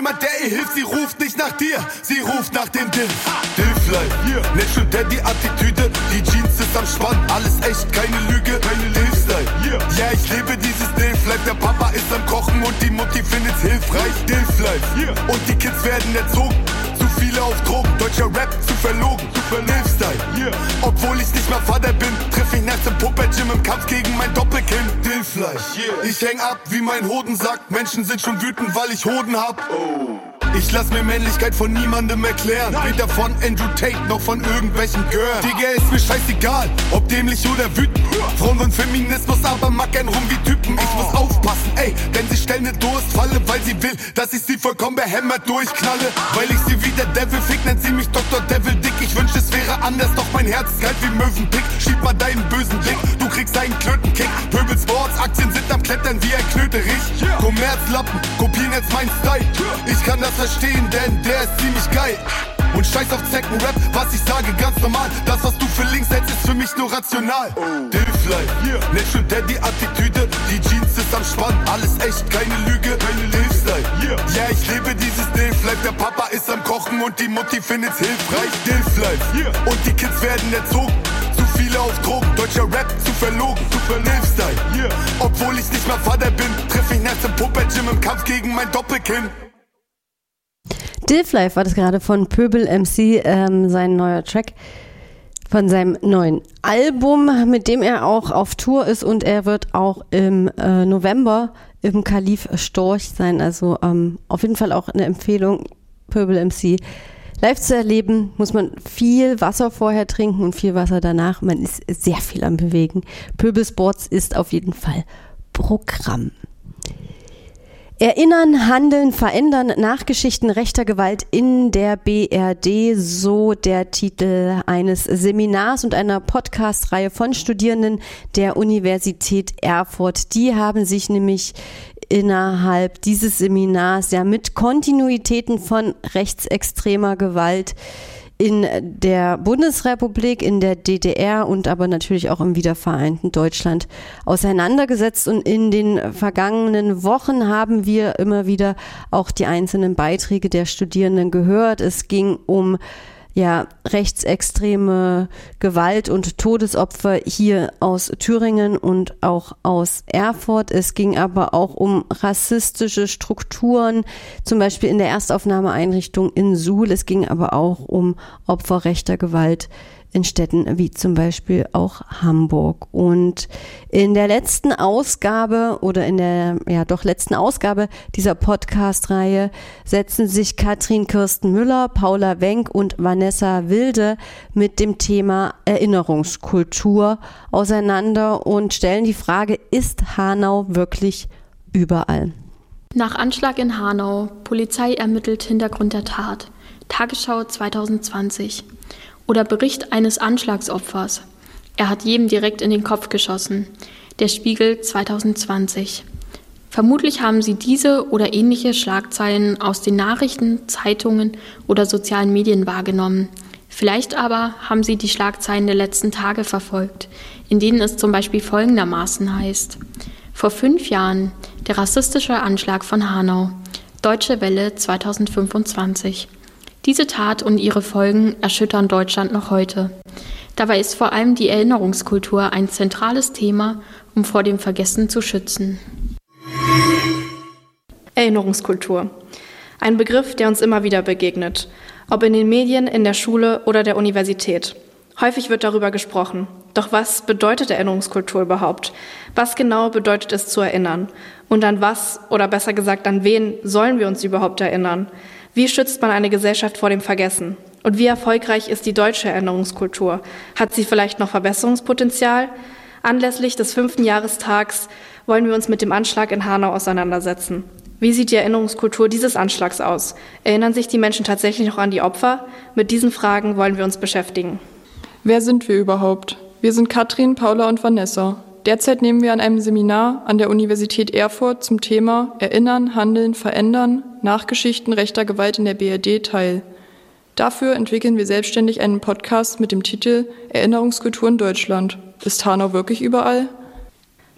jemand, der ihr hilft, sie ruft nicht nach dir, sie ruft nach dem Dill. Dillfly, Natural Daddy Attitüde, die Jeans ist am Spann, alles echt, keine Lüge, keine Dillstyle. Ja, ich lebe dieses Dillfly, der Papa ist am Kochen und die Mutti findet's hilfreich. Dillfly, und die Kids werden erzogen, zu viele auf Drogen, deutscher Rap zu verlogen, Dillstyle. Obwohl ich nicht mal Vater bin, triff ich nachts im Puppet-Gym im Kampf gegen mein Doppelkinn. Dillfly, ich häng ab, wie mein Hoden sagt, Menschen sind schon wütend, weil ich Hoden hab. Ich lass mir Männlichkeit von niemandem erklären. Weder von Andrew Tate noch von irgendwelchen Girls. Digga, ist mir scheißegal, ob dämlich oder wütend. Frauen und Feminismus, aber mag gern rum wie Typen. Ich muss aufpassen, ey, denn sie stellen ne Durstfalle, weil sie will, dass ich sie vollkommen behämmert durchknalle. Weil ich sie wie der Devil fick, nennt sie mich Dr. Devil Dick. Ich wünschte, es wäre anders, doch mein Herz ist kalt wie Möwenpick. Schieb mal deinen bösen Blick, du kriegst einen Klötenkick. Pöbel Sports, Aktien sind am Klettern wie ein Knöterich. Kommerzlappen, kopieren jetzt mein Style. Ich kann das verstehen, denn der ist ziemlich geil. Und scheiß auf Zeckenrap, was ich sage, ganz normal. Das, was du für links hältst, ist für mich nur rational. Dillfly, Natural Daddy Attitüde, die Jeans ist am Spann, alles echt, keine Lüge, keine Dillstyle. Ja, ich lebe dieses Dillfly, der Papa ist am Kochen und die Mutti findet's hilfreich. Dillfly, und die Kids werden erzogen, zu viele auf Drogen, deutscher Rap zu verlogen, Dillstyle. Obwohl ich nicht mal Vater bin, triff ich nachts im Puppet-Gym im Kampf gegen mein Doppelkinn. Dillfly war das gerade von Pöbel MC, sein neuer Track von seinem neuen Album, mit dem er auch auf Tour ist, und er wird auch im November im Kalif Storch sein, also auf jeden Fall auch eine Empfehlung, Pöbel MC live zu erleben. Muss man viel Wasser vorher trinken und viel Wasser danach, man ist sehr viel am Bewegen. Pöbel Sports ist auf jeden Fall Programm. Erinnern, handeln, verändern, Nachgeschichten rechter Gewalt in der BRD, so der Titel eines Seminars und einer Podcast-Reihe von Studierenden der Universität Erfurt. Die haben sich nämlich innerhalb dieses Seminars ja mit Kontinuitäten von rechtsextremer Gewalt in der Bundesrepublik, in der DDR und aber natürlich auch im wiedervereinten Deutschland auseinandergesetzt. Und in den vergangenen Wochen haben wir immer wieder auch die einzelnen Beiträge der Studierenden gehört. Es ging um rechtsextreme Gewalt und Todesopfer hier aus Thüringen und auch aus Erfurt. Es ging aber auch um rassistische Strukturen, zum Beispiel in der Erstaufnahmeeinrichtung in Suhl. Es ging aber auch um Opfer rechter Gewalt in Städten wie zum Beispiel auch Hamburg. Und in der letzten Ausgabe letzten Ausgabe dieser Podcast-Reihe setzen sich Katrin Kirsten-Müller, Paula Wenk und Vanessa Wilde mit dem Thema Erinnerungskultur auseinander und stellen die Frage, ist Hanau wirklich überall? Nach Anschlag in Hanau, Polizei ermittelt Hintergrund der Tat. Tagesschau 2020. Oder Bericht eines Anschlagsopfers. Er hat jedem direkt in den Kopf geschossen. Der Spiegel 2020. Vermutlich haben Sie diese oder ähnliche Schlagzeilen aus den Nachrichten, Zeitungen oder sozialen Medien wahrgenommen. Vielleicht aber haben Sie die Schlagzeilen der letzten Tage verfolgt, in denen es zum Beispiel folgendermaßen heißt: Vor 5 Jahren der rassistische Anschlag von Hanau. Deutsche Welle 2025. Diese Tat und ihre Folgen erschüttern Deutschland noch heute. Dabei ist vor allem die Erinnerungskultur ein zentrales Thema, um vor dem Vergessen zu schützen. Erinnerungskultur. Ein Begriff, der uns immer wieder begegnet. Ob in den Medien, in der Schule oder der Universität. Häufig wird darüber gesprochen. Doch was bedeutet Erinnerungskultur überhaupt? Was genau bedeutet es zu erinnern? Und an was, oder besser gesagt an wen, sollen wir uns überhaupt erinnern? Wie schützt man eine Gesellschaft vor dem Vergessen? Und wie erfolgreich ist die deutsche Erinnerungskultur? Hat sie vielleicht noch Verbesserungspotenzial? Anlässlich des 5. Jahrestags wollen wir uns mit dem Anschlag in Hanau auseinandersetzen. Wie sieht die Erinnerungskultur dieses Anschlags aus? Erinnern sich die Menschen tatsächlich noch an die Opfer? Mit diesen Fragen wollen wir uns beschäftigen. Wer sind wir überhaupt? Wir sind Katrin, Paula und Vanessa. Derzeit nehmen wir an einem Seminar an der Universität Erfurt zum Thema Erinnern, Handeln, Verändern, Nachgeschichten rechter Gewalt in der BRD teil. Dafür entwickeln wir selbstständig einen Podcast mit dem Titel Erinnerungskultur in Deutschland. Ist Hanau wirklich überall?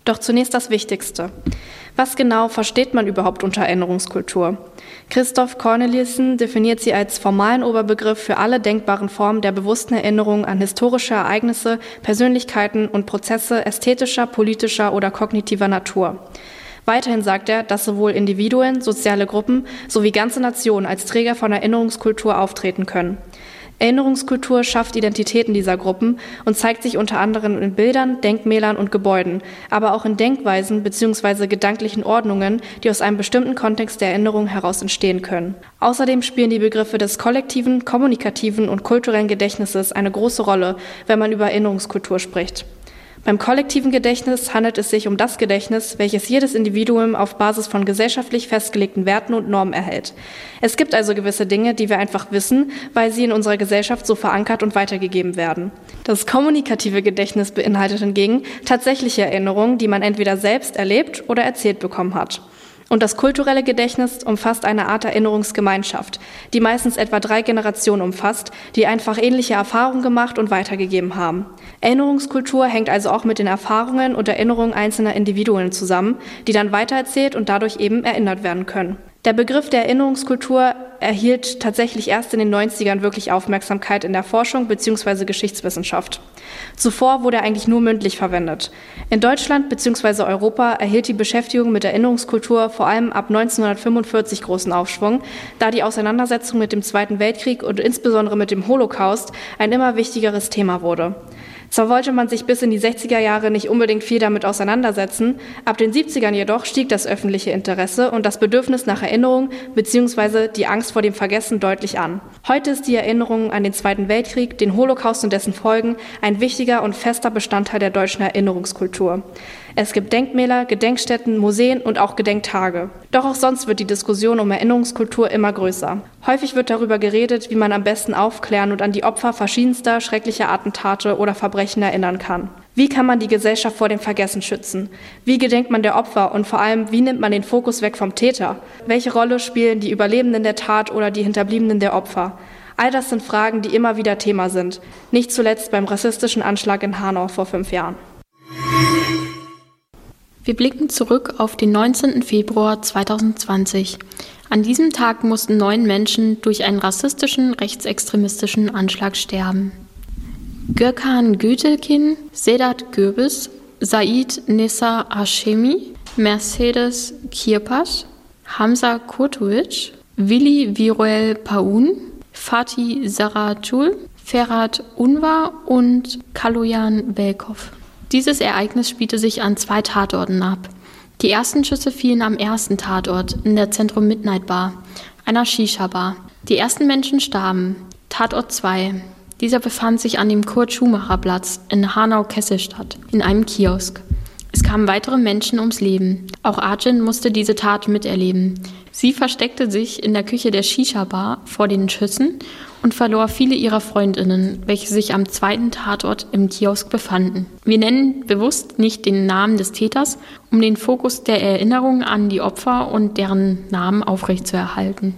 Doch zunächst das Wichtigste. Was genau versteht man überhaupt unter Erinnerungskultur? Christoph Cornelissen definiert sie als formalen Oberbegriff für alle denkbaren Formen der bewussten Erinnerung an historische Ereignisse, Persönlichkeiten und Prozesse ästhetischer, politischer oder kognitiver Natur. Weiterhin sagt er, dass sowohl Individuen, soziale Gruppen sowie ganze Nationen als Träger von Erinnerungskultur auftreten können. Erinnerungskultur schafft Identitäten dieser Gruppen und zeigt sich unter anderem in Bildern, Denkmälern und Gebäuden, aber auch in Denkweisen bzw. gedanklichen Ordnungen, die aus einem bestimmten Kontext der Erinnerung heraus entstehen können. Außerdem spielen die Begriffe des kollektiven, kommunikativen und kulturellen Gedächtnisses eine große Rolle, wenn man über Erinnerungskultur spricht. Beim kollektiven Gedächtnis handelt es sich um das Gedächtnis, welches jedes Individuum auf Basis von gesellschaftlich festgelegten Werten und Normen erhält. Es gibt also gewisse Dinge, die wir einfach wissen, weil sie in unserer Gesellschaft so verankert und weitergegeben werden. Das kommunikative Gedächtnis beinhaltet hingegen tatsächliche Erinnerungen, die man entweder selbst erlebt oder erzählt bekommen hat. Und das kulturelle Gedächtnis umfasst eine Art Erinnerungsgemeinschaft, die meistens etwa 3 Generationen umfasst, die einfach ähnliche Erfahrungen gemacht und weitergegeben haben. Erinnerungskultur hängt also auch mit den Erfahrungen und Erinnerungen einzelner Individuen zusammen, die dann weitererzählt und dadurch eben erinnert werden können. Der Begriff der Erinnerungskultur erhielt tatsächlich erst in den 90ern wirklich Aufmerksamkeit in der Forschung bzw. Geschichtswissenschaft. Zuvor wurde er eigentlich nur mündlich verwendet. In Deutschland bzw. Europa erhielt die Beschäftigung mit Erinnerungskultur vor allem ab 1945 großen Aufschwung, da die Auseinandersetzung mit dem Zweiten Weltkrieg und insbesondere mit dem Holocaust ein immer wichtigeres Thema wurde. Zwar wollte man sich bis in die 60er Jahre nicht unbedingt viel damit auseinandersetzen, ab den 70ern jedoch stieg das öffentliche Interesse und das Bedürfnis nach Erinnerung bzw. die Angst vor dem Vergessen deutlich an. Heute ist die Erinnerung an den Zweiten Weltkrieg, den Holocaust und dessen Folgen ein wichtiger und fester Bestandteil der deutschen Erinnerungskultur. Es gibt Denkmäler, Gedenkstätten, Museen und auch Gedenktage. Doch auch sonst wird die Diskussion um Erinnerungskultur immer größer. Häufig wird darüber geredet, wie man am besten aufklären und an die Opfer verschiedenster schrecklicher Attentate oder Verbrechen erinnern kann. Wie kann man die Gesellschaft vor dem Vergessen schützen? Wie gedenkt man der Opfer und vor allem, wie nimmt man den Fokus weg vom Täter? Welche Rolle spielen die Überlebenden der Tat oder die Hinterbliebenen der Opfer? All das sind Fragen, die immer wieder Thema sind. Nicht zuletzt beim rassistischen Anschlag in Hanau vor 5 Jahren. Wir blicken zurück auf den 19. Februar 2020. An diesem Tag mussten 9 Menschen durch einen rassistischen, rechtsextremistischen Anschlag sterben. Gökhan Gültekin, Sedat Gürbüz, Said Nessa Hashemi, Mercedes Kirpas, Hamza Kurtovic, Willi Viruel Paun, Fatih Saratul, Ferhat Unvar und Kaloyan Belkov. Dieses Ereignis spielte sich an 2 Tatorten ab. Die ersten Schüsse fielen am ersten Tatort in der Zentrum Midnight Bar, einer Shisha-Bar. Die ersten Menschen starben. Tatort 2. Dieser befand sich an dem Kurt-Schumacher-Platz in Hanau-Kesselstadt, in einem Kiosk. Es kamen weitere Menschen ums Leben. Auch Arjun musste diese Tat miterleben. Sie versteckte sich in der Küche der Shisha-Bar vor den Schüssen und verlor viele ihrer Freundinnen, welche sich am 2. Tatort im Kiosk befanden. Wir nennen bewusst nicht den Namen des Täters, um den Fokus der Erinnerung an die Opfer und deren Namen aufrechtzuerhalten.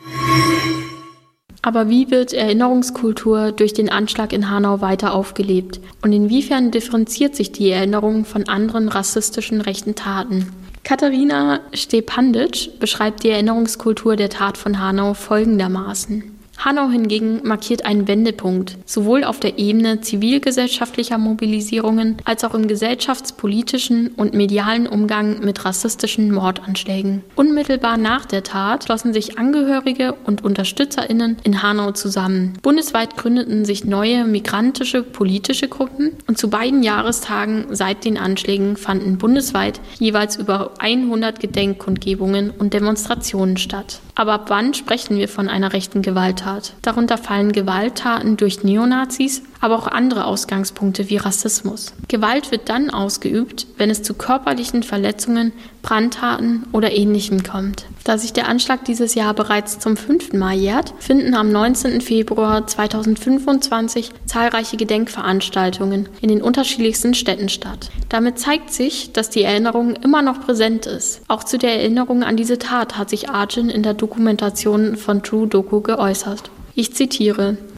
Aber wie wird Erinnerungskultur durch den Anschlag in Hanau weiter aufgelebt? Und inwiefern differenziert sich die Erinnerung von anderen rassistischen rechten Taten? Katharina Stepandic beschreibt die Erinnerungskultur der Tat von Hanau folgendermaßen. Hanau hingegen markiert einen Wendepunkt, sowohl auf der Ebene zivilgesellschaftlicher Mobilisierungen als auch im gesellschaftspolitischen und medialen Umgang mit rassistischen Mordanschlägen. Unmittelbar nach der Tat schlossen sich Angehörige und UnterstützerInnen in Hanau zusammen. Bundesweit gründeten sich neue migrantische politische Gruppen und zu beiden Jahrestagen seit den Anschlägen fanden bundesweit jeweils über 100 Gedenkkundgebungen und Demonstrationen statt. Aber ab wann sprechen wir von einer rechten Gewalttat? Darunter fallen Gewalttaten durch Neonazis, aber auch andere Ausgangspunkte wie Rassismus. Gewalt wird dann ausgeübt, wenn es zu körperlichen Verletzungen, Brandtaten oder Ähnlichem kommt. Da sich der Anschlag dieses Jahr bereits zum 5. Mal jährt, finden am 19. Februar 2025 zahlreiche Gedenkveranstaltungen in den unterschiedlichsten Städten statt. Damit zeigt sich, dass die Erinnerung immer noch präsent ist. Auch zu der Erinnerung an diese Tat hat sich Arjun in der Dokumentation von True Doku geäußert. Ich zitiere: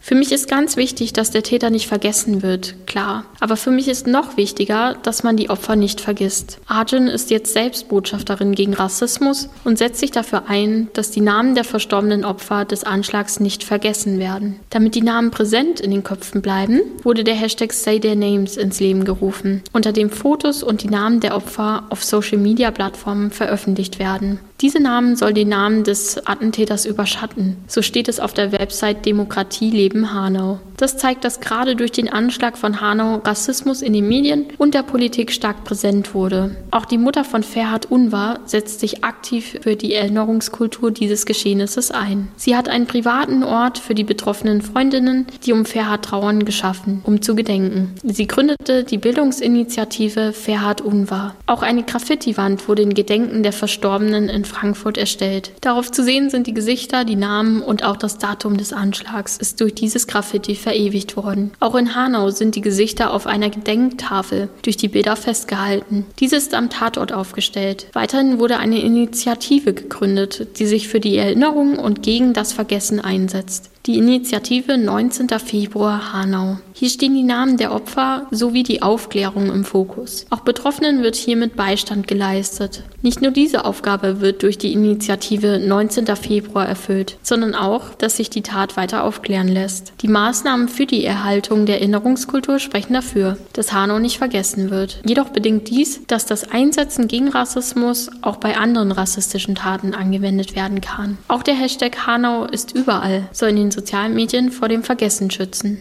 Für mich ist ganz wichtig, dass der Täter nicht vergessen wird, klar. Aber für mich ist noch wichtiger, dass man die Opfer nicht vergisst. Arjun ist jetzt selbst Botschafterin gegen Rassismus und setzt sich dafür ein, dass die Namen der verstorbenen Opfer des Anschlags nicht vergessen werden. Damit die Namen präsent in den Köpfen bleiben, wurde der Hashtag Say Their Names ins Leben gerufen, unter dem Fotos und die Namen der Opfer auf Social-Media-Plattformen veröffentlicht werden. Diese Namen sollen die Namen des Attentäters überschatten. So steht es auf der Website Demokratie leben Hanau. Das zeigt, dass gerade durch den Anschlag von Hanau Rassismus in den Medien und der Politik stark präsent wurde. Auch die Mutter von Ferhat Unvar setzt sich aktiv für die Erinnerungskultur dieses Geschehnisses ein. Sie hat einen privaten Ort für die betroffenen Freundinnen, die um Ferhat trauern, geschaffen, um zu gedenken. Sie gründete die Bildungsinitiative Ferhat Unvar. Auch eine Graffiti-Wand wurde in Gedenken der Verstorbenen in Frankfurt erstellt. Darauf zu sehen sind die Gesichter, die Namen und auch das Datum des Anschlags ist durch dieses Graffiti verewigt worden. Auch in Hanau sind die Gesichter auf einer Gedenktafel durch die Bilder festgehalten. Diese ist am Tatort aufgestellt. Weiterhin wurde eine Initiative gegründet, die sich für die Erinnerung und gegen das Vergessen einsetzt. Die Initiative 19. Februar Hanau. Hier stehen die Namen der Opfer sowie die Aufklärung im Fokus. Auch Betroffenen wird hiermit Beistand geleistet. Nicht nur diese Aufgabe wird durch die Initiative 19. Februar erfüllt, sondern auch, dass sich die Tat weiter aufklären lässt. Die Maßnahmen für die Erhaltung der Erinnerungskultur sprechen dafür, dass Hanau nicht vergessen wird. Jedoch bedingt dies, dass das Einsetzen gegen Rassismus auch bei anderen rassistischen Taten angewendet werden kann. Auch der Hashtag Hanau ist überall, soll in den sozialen Medien vor dem Vergessen schützen.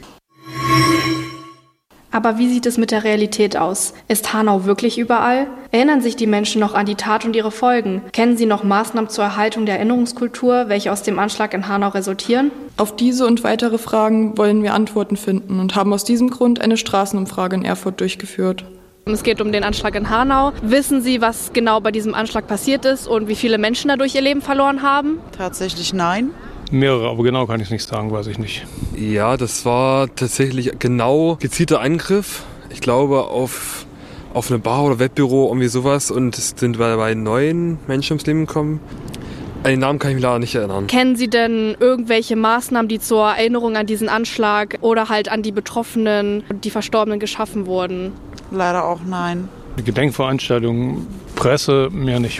Aber wie sieht es mit der Realität aus? Ist Hanau wirklich überall? Erinnern sich die Menschen noch an die Tat und ihre Folgen? Kennen sie noch Maßnahmen zur Erhaltung der Erinnerungskultur, welche aus dem Anschlag in Hanau resultieren? Auf diese und weitere Fragen wollen wir Antworten finden und haben aus diesem Grund eine Straßenumfrage in Erfurt durchgeführt. Es geht um den Anschlag in Hanau. Wissen Sie, was genau bei diesem Anschlag passiert ist und wie viele Menschen dadurch ihr Leben verloren haben? Tatsächlich nein. Mehrere, aber genau kann ich es nicht sagen, weiß ich nicht. Ja, das war tatsächlich genau gezielter Angriff. Ich glaube auf eine Bar oder Wettbüro, irgendwie sowas. Und es sind dabei 9 Menschen ums Leben gekommen. An den Namen kann ich mich leider nicht erinnern. Kennen Sie denn irgendwelche Maßnahmen, die zur Erinnerung an diesen Anschlag oder halt an die Betroffenen und die Verstorbenen geschaffen wurden? Leider auch nein. Die Gedenkveranstaltungen, Presse, mehr nicht.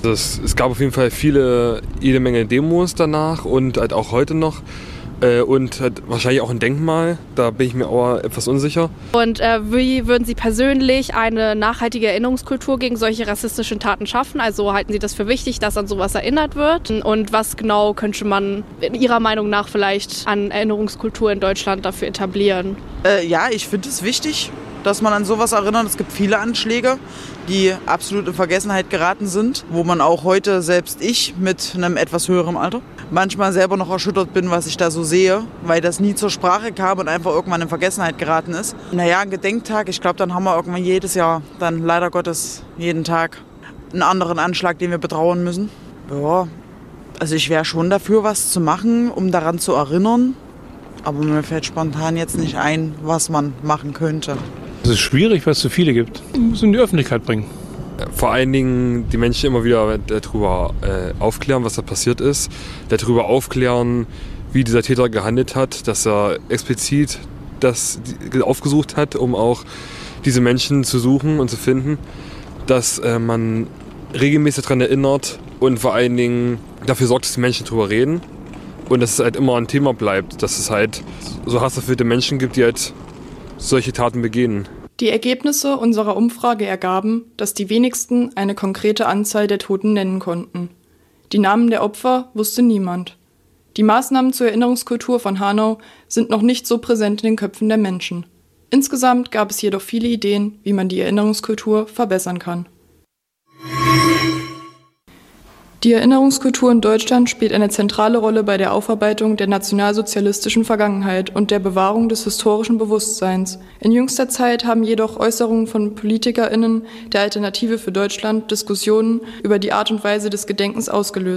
Es gab auf jeden Fall jede Menge Demos danach und halt auch heute noch. Und halt wahrscheinlich auch ein Denkmal, da bin ich mir aber etwas unsicher. Und wie würden Sie persönlich eine nachhaltige Erinnerungskultur gegen solche rassistischen Taten schaffen? Also halten Sie das für wichtig, dass an sowas erinnert wird? Und was genau könnte man in Ihrer Meinung nach vielleicht an Erinnerungskultur in Deutschland dafür etablieren? Ja, ich finde es wichtig, dass man an sowas erinnert. Es gibt viele Anschläge, die absolut in Vergessenheit geraten sind, wo man auch heute, selbst ich mit einem etwas höheren Alter, manchmal selber noch erschüttert bin, was ich da so sehe, weil das nie zur Sprache kam und einfach irgendwann in Vergessenheit geraten ist. Naja, ein Gedenktag, ich glaube, dann haben wir irgendwann jedes Jahr, dann leider Gottes jeden Tag, einen anderen Anschlag, den wir betrauern müssen. Ja, also ich wäre schon dafür, was zu machen, um daran zu erinnern, aber mir fällt spontan jetzt nicht ein, was man machen könnte. Es ist schwierig, weil es zu viele gibt. Man muss in die Öffentlichkeit bringen. Vor allen Dingen die Menschen immer wieder darüber aufklären, was da passiert ist. Darüber aufklären, wie dieser Täter gehandelt hat, dass er explizit das aufgesucht hat, um auch diese Menschen zu suchen und zu finden. Dass man regelmäßig daran erinnert und vor allen Dingen dafür sorgt, dass die Menschen darüber reden. Und dass es halt immer ein Thema bleibt, dass es halt so hasserfüllte Menschen gibt, die halt solche Taten begehen. Die Ergebnisse unserer Umfrage ergaben, dass die wenigsten eine konkrete Anzahl der Toten nennen konnten. Die Namen der Opfer wusste niemand. Die Maßnahmen zur Erinnerungskultur von Hanau sind noch nicht so präsent in den Köpfen der Menschen. Insgesamt gab es jedoch viele Ideen, wie man die Erinnerungskultur verbessern kann. Die Erinnerungskultur in Deutschland spielt eine zentrale Rolle bei der Aufarbeitung der nationalsozialistischen Vergangenheit und der Bewahrung des historischen Bewusstseins. In jüngster Zeit haben jedoch Äußerungen von PolitikerInnen der Alternative für Deutschland Diskussionen über die Art und Weise des Gedenkens ausgelöst.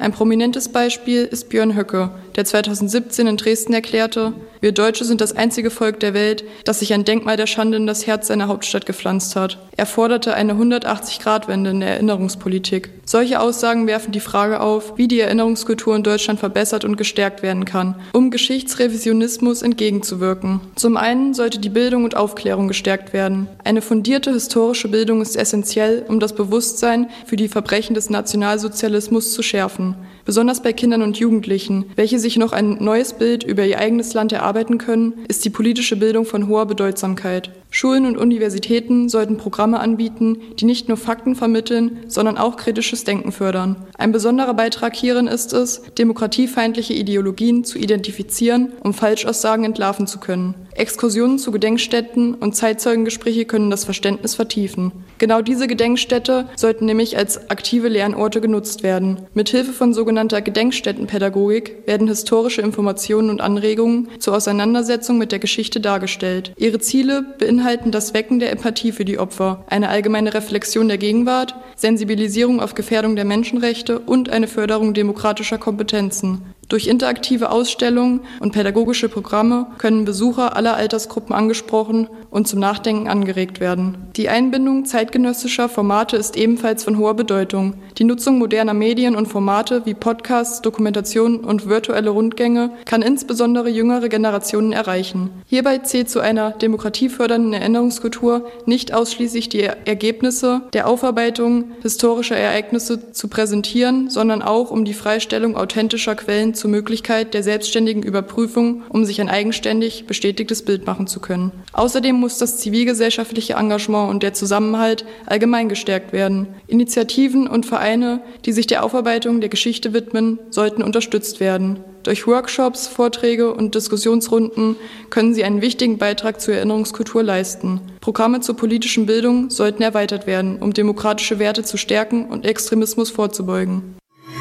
Ein prominentes Beispiel ist Björn Höcke, der 2017 in Dresden erklärte, wir Deutsche sind das einzige Volk der Welt, das sich ein Denkmal der Schande in das Herz seiner Hauptstadt gepflanzt hat. Er forderte eine 180-Grad-Wende in der Erinnerungspolitik. Solche Aussagen werfen die Frage auf, wie die Erinnerungskultur in Deutschland verbessert und gestärkt werden kann, um Geschichtsrevisionismus entgegenzuwirken. Zum einen sollte die Bildung und Aufklärung gestärkt werden. Eine fundierte historische Bildung ist essentiell, um das Bewusstsein für die Verbrechen des Nationalsozialismus zu schärfen. Besonders bei Kindern und Jugendlichen, welche sich noch ein neues Bild über ihr eigenes Land erarbeiten können, ist die politische Bildung von hoher Bedeutsamkeit. Schulen und Universitäten sollten Programme anbieten, die nicht nur Fakten vermitteln, sondern auch kritisches Denken fördern. Ein besonderer Beitrag hierin ist es, demokratiefeindliche Ideologien zu identifizieren, um Falschaussagen entlarven zu können. Exkursionen zu Gedenkstätten und Zeitzeugengespräche können das Verständnis vertiefen. Genau diese Gedenkstätte sollten nämlich als aktive Lernorte genutzt werden. Mithilfe von sogenannter Gedenkstättenpädagogik werden historische Informationen und Anregungen zur Auseinandersetzung mit der Geschichte dargestellt. Ihre Ziele beinhalten das Wecken der Empathie für die Opfer, eine allgemeine Reflexion der Gegenwart, Sensibilisierung auf Gefährdung der Menschenrechte und eine Förderung demokratischer Kompetenzen. Durch interaktive Ausstellungen und pädagogische Programme können Besucher aller Altersgruppen angesprochen und zum Nachdenken angeregt werden. Die Einbindung zeitgenössischer Formate ist ebenfalls von hoher Bedeutung. Die Nutzung moderner Medien und Formate wie Podcasts, Dokumentationen und virtuelle Rundgänge kann insbesondere jüngere Generationen erreichen. Hierbei zählt zu einer demokratiefördernden Erinnerungskultur nicht ausschließlich die Ergebnisse der Aufarbeitung historischer Ereignisse zu präsentieren, sondern auch um die Freistellung authentischer Quellen zur Möglichkeit der selbstständigen Überprüfung, um sich ein eigenständig bestätigtes Bild machen zu können. Außerdem muss das zivilgesellschaftliche Engagement und der Zusammenhalt allgemein gestärkt werden. Initiativen und Vereine, die sich der Aufarbeitung der Geschichte widmen, sollten unterstützt werden. Durch Workshops, Vorträge und Diskussionsrunden können sie einen wichtigen Beitrag zur Erinnerungskultur leisten. Programme zur politischen Bildung sollten erweitert werden, um demokratische Werte zu stärken und Extremismus vorzubeugen.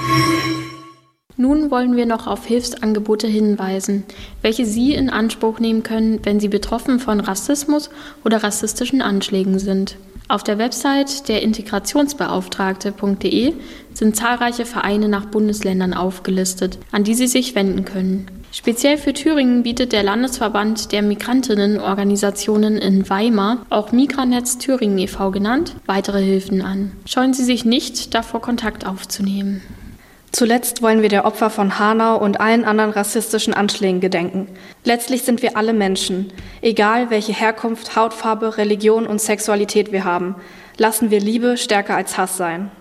Nun wollen wir noch auf Hilfsangebote hinweisen, welche Sie in Anspruch nehmen können, wenn Sie betroffen von Rassismus oder rassistischen Anschlägen sind. Auf der Website der Integrationsbeauftragte.de sind zahlreiche Vereine nach Bundesländern aufgelistet, an die Sie sich wenden können. Speziell für Thüringen bietet der Landesverband der Migrantinnenorganisationen in Weimar, auch Migranetz Thüringen e.V. genannt, weitere Hilfen an. Scheuen Sie sich nicht, davor Kontakt aufzunehmen. Zuletzt wollen wir der Opfer von Hanau und allen anderen rassistischen Anschlägen gedenken. Letztlich sind wir alle Menschen, egal welche Herkunft, Hautfarbe, Religion und Sexualität wir haben. Lassen wir Liebe stärker als Hass sein.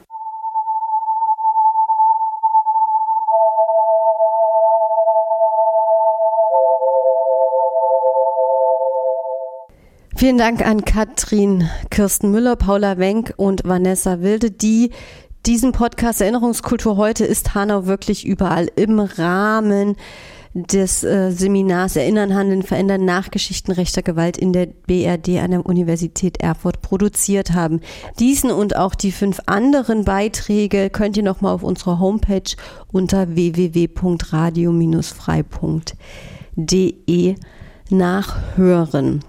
Vielen Dank an Katrin Kirsten-Müller, Paula Wenk und Vanessa Wilde, die diesen Podcast Erinnerungskultur heute ist Hanau wirklich überall im Rahmen des Seminars Erinnern, Handeln, Verändern nach Geschichten rechter Gewalt in der BRD an der Universität Erfurt produziert haben. Diesen und auch die 5 anderen Beiträge könnt ihr nochmal auf unserer Homepage unter www.radio-frei.de nachhören.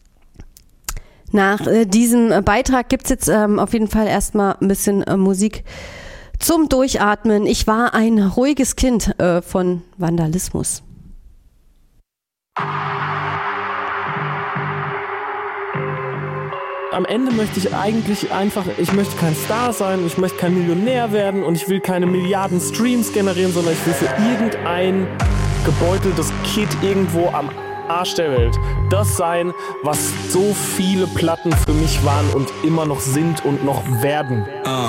Nach diesem Beitrag gibt's jetzt auf jeden Fall erstmal ein bisschen Musik zum Durchatmen. Ich war ein ruhiges Kind von Vandalismus. Am Ende möchte ich eigentlich einfach, ich möchte kein Star sein, ich möchte kein Millionär werden und ich will keine Milliarden Streams generieren, sondern ich will für irgendein gebeuteltes Kid irgendwo am Arsch der Welt das sein, was so viele Platten für mich waren und immer noch sind und noch werden.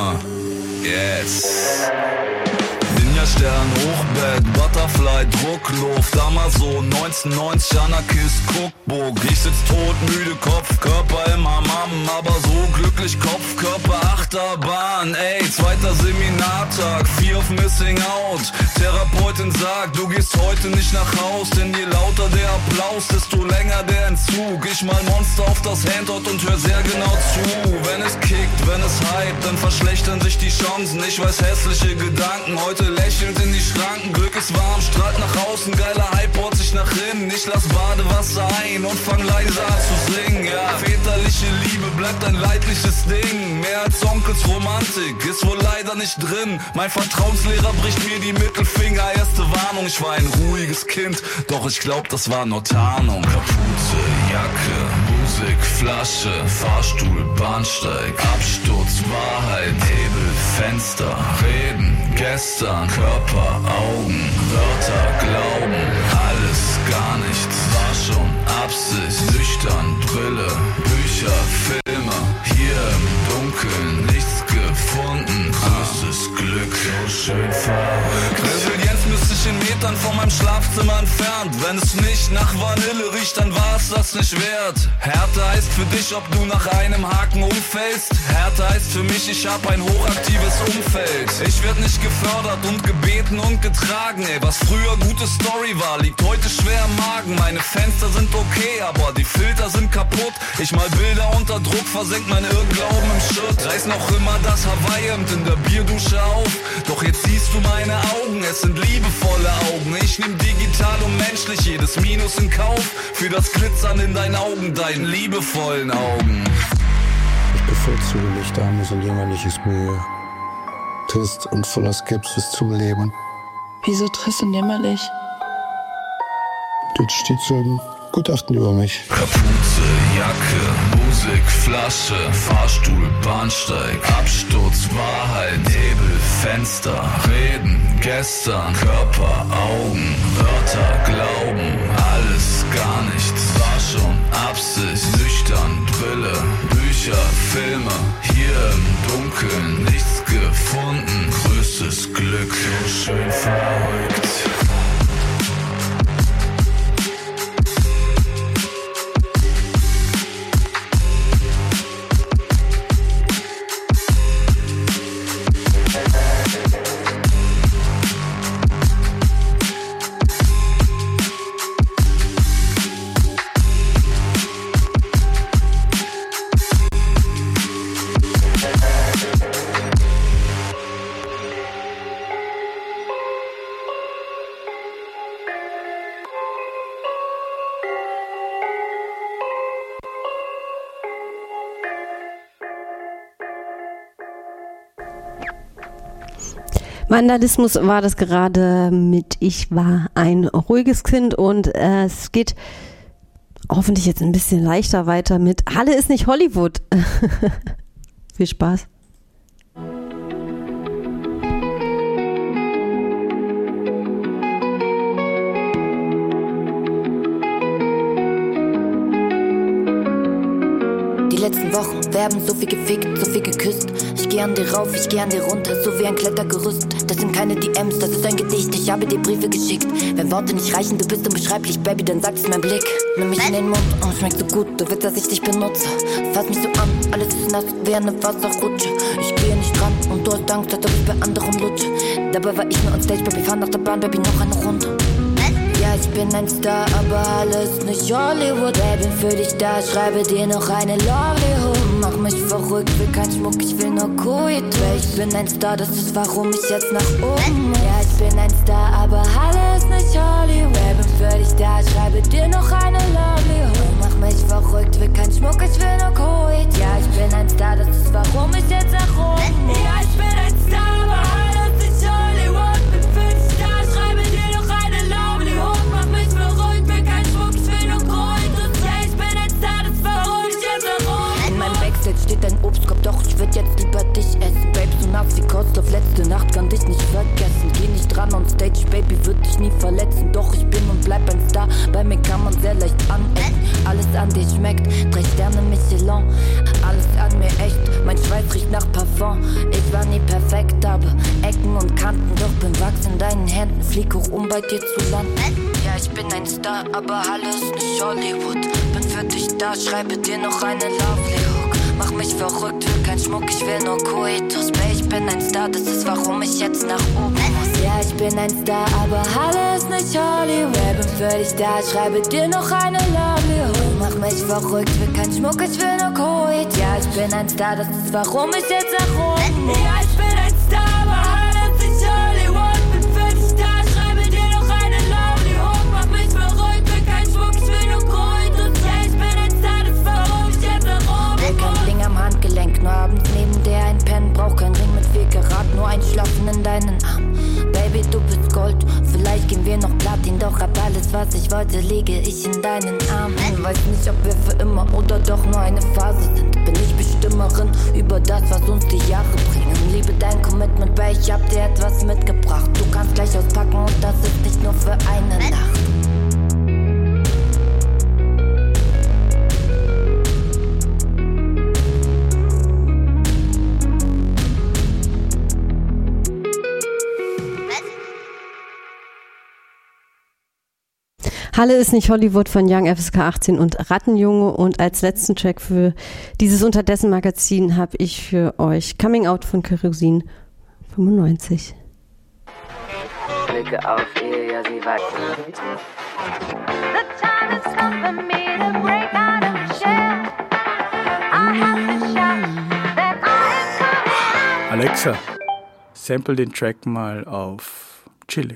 Yes. Ninja-Stern, Hochbett, Butterfly, Druckluft, Amazon, 1990, Anarchist, Cookbook. Ich sitz tot, müde, Kopf, Körper im Hammam, aber so glücklich, Kopf, Körper, Achterbahn. Ey, 2. Seminartag, 4 auf Missing Out. Therapeutin sagt, du gehst heute nicht nach Haus, denn je lauter der Applaus, desto länger der Entzug. Ich mal Monster auf das Handout und hör sehr genau zu. Wenn es kickt, wenn es hypt, dann verschlechtern sich die Chancen. Ich weiß hässliche Gedanken, heute lächelnd in die Schranken. Glück ist warm, strahlt nach außen, geiler Hype bohrt sich nach innen. Ich lass Badewasser ein und fang leise an zu singen, ja. Väterliche Ehrliche Liebe bleibt ein leidliches Ding. Mehr als Onkels Romantik ist wohl leider nicht drin. Mein Vertrauenslehrer bricht mir die Mittelfinger. Erste Warnung, ich war ein ruhiges Kind, doch ich glaub, das war nur Tarnung. Kapuze, Jacke, Musik, Flasche, Fahrstuhl, Bahnsteig, Absturz, Wahrheit, Hebel, Fenster, Reden, gestern, Körper, Augen, Wörter, Glauben, alles, gar nichts, war schon Absicht, nüchtern, Brille, Bücher, Filme, hier im Dunkeln, nichts gefunden, großes Glück, so schön verrückt. Resilienz müsste ich in Metern von meinem Schlafzimmer entfernt, wenn es nicht nach Vanille riecht, dann war es das nicht wert. Härte heißt für dich, ob du nach einem Haken umfällst, Härte heißt für mich, ich hab ein hochaktives Umfeld. Ich werd nicht gefördert und gebeten und getragen, ey, was früher gute Story war, liegt heute schwer im Magen. Meine Fenster sind okay, aber die Filter sind kaputt. Ich mal Bilder unter Druck, versenkt mein Irrglauben im Schutt. Reiß noch immer das Hawaii-Hemd in der Bierdusche auf, doch jetzt siehst du meine Augen, es sind liebevolle Augen. Ich nehm digital und menschlich jedes Minus in Kauf, für das Glitzern in deinen Augen, deinen liebevollen Augen. Ich bevorzuge lichtarmes und jämmerliches Mühe, trist und voller Skepsis zum Leben. Wieso trist und jämmerlich? Das steht so im Gutachten über mich. Kapuze, Jacke, Musik, Flasche, Fahrstuhl, Bahnsteig, Absturz, Wahrheit, Hebel, Fenster, Reden, gestern, Körper, Augen, Wörter, Glauben, alles, gar nichts, war schon Absicht, nüchtern, Brille, Bücher, Filme, hier im Dunkeln, nichts gefunden, größtes Glück, so schön verrückt. Vandalismus war das gerade mit Ich war ein ruhiges Kind und es geht hoffentlich jetzt ein bisschen leichter weiter mit Halle ist nicht Hollywood. Viel Spaß. Die letzten Wochen, wir haben so viel gefickt, so viel geküsst. Ich geh an dir rauf, ich geh an dir runter, so wie ein Klettergerüst. Das sind keine DMs, das ist ein Gedicht, ich habe dir Briefe geschickt. Wenn Worte nicht reichen, du bist unbeschreiblich, Baby, dann sag's mein Blick. Nimm mich in den Mund, oh, schmeckt so gut, du willst, dass ich dich benutze. Fass mich so an, alles ist nass, wie eine Wasserrutsche. Ich gehe nicht dran und du hast Angst, als ob ich bei anderen lutsche. Dabei war ich nur on Stage, Baby, fahr nach der Bahn, Baby, noch eine Runde. Ja, ich bin ein Star, aber alles nicht Hollywood. Ey, bin für dich da, schreibe dir noch eine Lovely Hook. Mach mich verrückt, will kein Schmuck, ich will nur Kuit. Ich bin ein Star, das ist warum ich jetzt nach oben. Ja, ich bin ein Star, aber alles nicht Hollywood. Ey, bin für dich da, schreibe dir noch eine Lovely Hook. Mach mich verrückt, will kein Schmuck, ich will nur Kuit. Ja, ich bin ein Star, das ist warum ich jetzt nach oben. Ja, ich bin ein Star, aber alles nicht Hollywood. Bin für dich da, schreibe dir noch eine Lovely Hook. Mach mich verrückt, will kein Schmuck, ich will nur Kreuz. Ja, ich bin ein Star, das warum ich jetzt nach oben. In meinem Backstage steht ein Obstkorb, doch ich würd jetzt lieber dich essen. Babe, so nass wie Kostloff, letzte Nacht kann dich nicht vergessen. Geh nicht dran on Stage, Baby, würd dich nie verletzen. Doch ich bin und bleib ein Star, bei mir kann man sehr leicht anecken. Alles an dir schmeckt, 3 Sterne Michelin. Alles an mir echt, mein Schweiß riecht nach Parfum. Ich war nie perfekt, habe Ecken und Kanten. Doch bin Wachs in deinen Händen, flieg hoch, um bei dir zu landen. Ja, ich bin ein Star, aber alles nicht Hollywood. Bin für dich da, schreibe dir noch eine Lovely Hook. Mach mich verrückt, will kein Schmuck, ich will nur Coitus. Babe, ich bin ein Star, das ist warum ich jetzt nach oben muss. Ja, ich bin ein Star, aber alles nicht Hollywood. Bin für dich da, schreibe dir noch eine Lovely Hook. Mach mich verrückt, will kein Schmuck, ich will nur Coit. Ja, ich bin ein Star, das ist warum ich jetzt nach oben muss. Ja, ich bin ein Star, aber alles nicht Hollywood. Bin für dich da, schreibe dir noch eine Lovely Hook. Mach mich verrückt, will kein Schmuck, ich will nur Coitus. Ja, ich bin ein Star, das ist warum ich jetzt nach oben. Doch hab alles, was ich wollte, lege ich in deinen Armen. Weiß nicht, ob wir für immer oder doch nur eine Phase sind. Bin ich Bestimmerin über das, was uns die Jahre bringen. Liebe dein Commitment, weil ich hab dir etwas mitgebracht. Du kannst gleich auspacken und das ist nicht nur für eine Nacht. Halle ist nicht Hollywood von Young FSK 18 und Rattenjunge, und als letzten Track für dieses Unterdessen-Magazin habe ich für euch Coming Out von Kerosin 95. Blicke auf ihr, ja sie weiß. Alexa, sample den Track mal auf Chillig.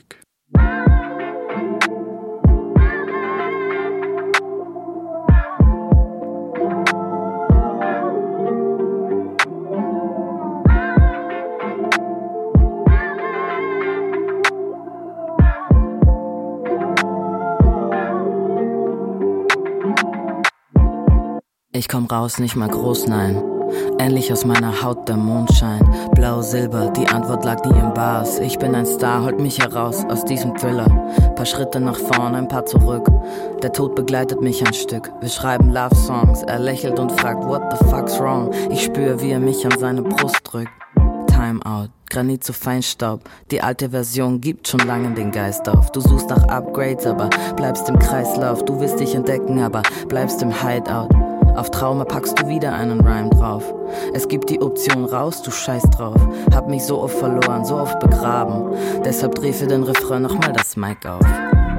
Ich komm raus, nicht mal groß, nein. Endlich aus meiner Haut der Mondschein. Blau, Silber, die Antwort lag nie in Bars. Ich bin ein Star, holt mich heraus aus diesem Thriller. Paar Schritte nach vorne, ein paar zurück. Der Tod begleitet mich ein Stück. Wir schreiben Love-Songs. Er lächelt und fragt, what the fuck's wrong? Ich spüre, wie er mich an seine Brust drückt. Timeout, Granit zu Feinstaub. Die alte Version gibt schon lange den Geist auf. Du suchst nach Upgrades, aber bleibst im Kreislauf. Du willst dich entdecken, aber bleibst im Hideout. Auf Trauma packst du wieder einen Rhyme drauf. Es gibt die Option raus, du scheiß drauf. Hab mich so oft verloren, so oft begraben. Deshalb dreh für den Refrain nochmal das Mic auf.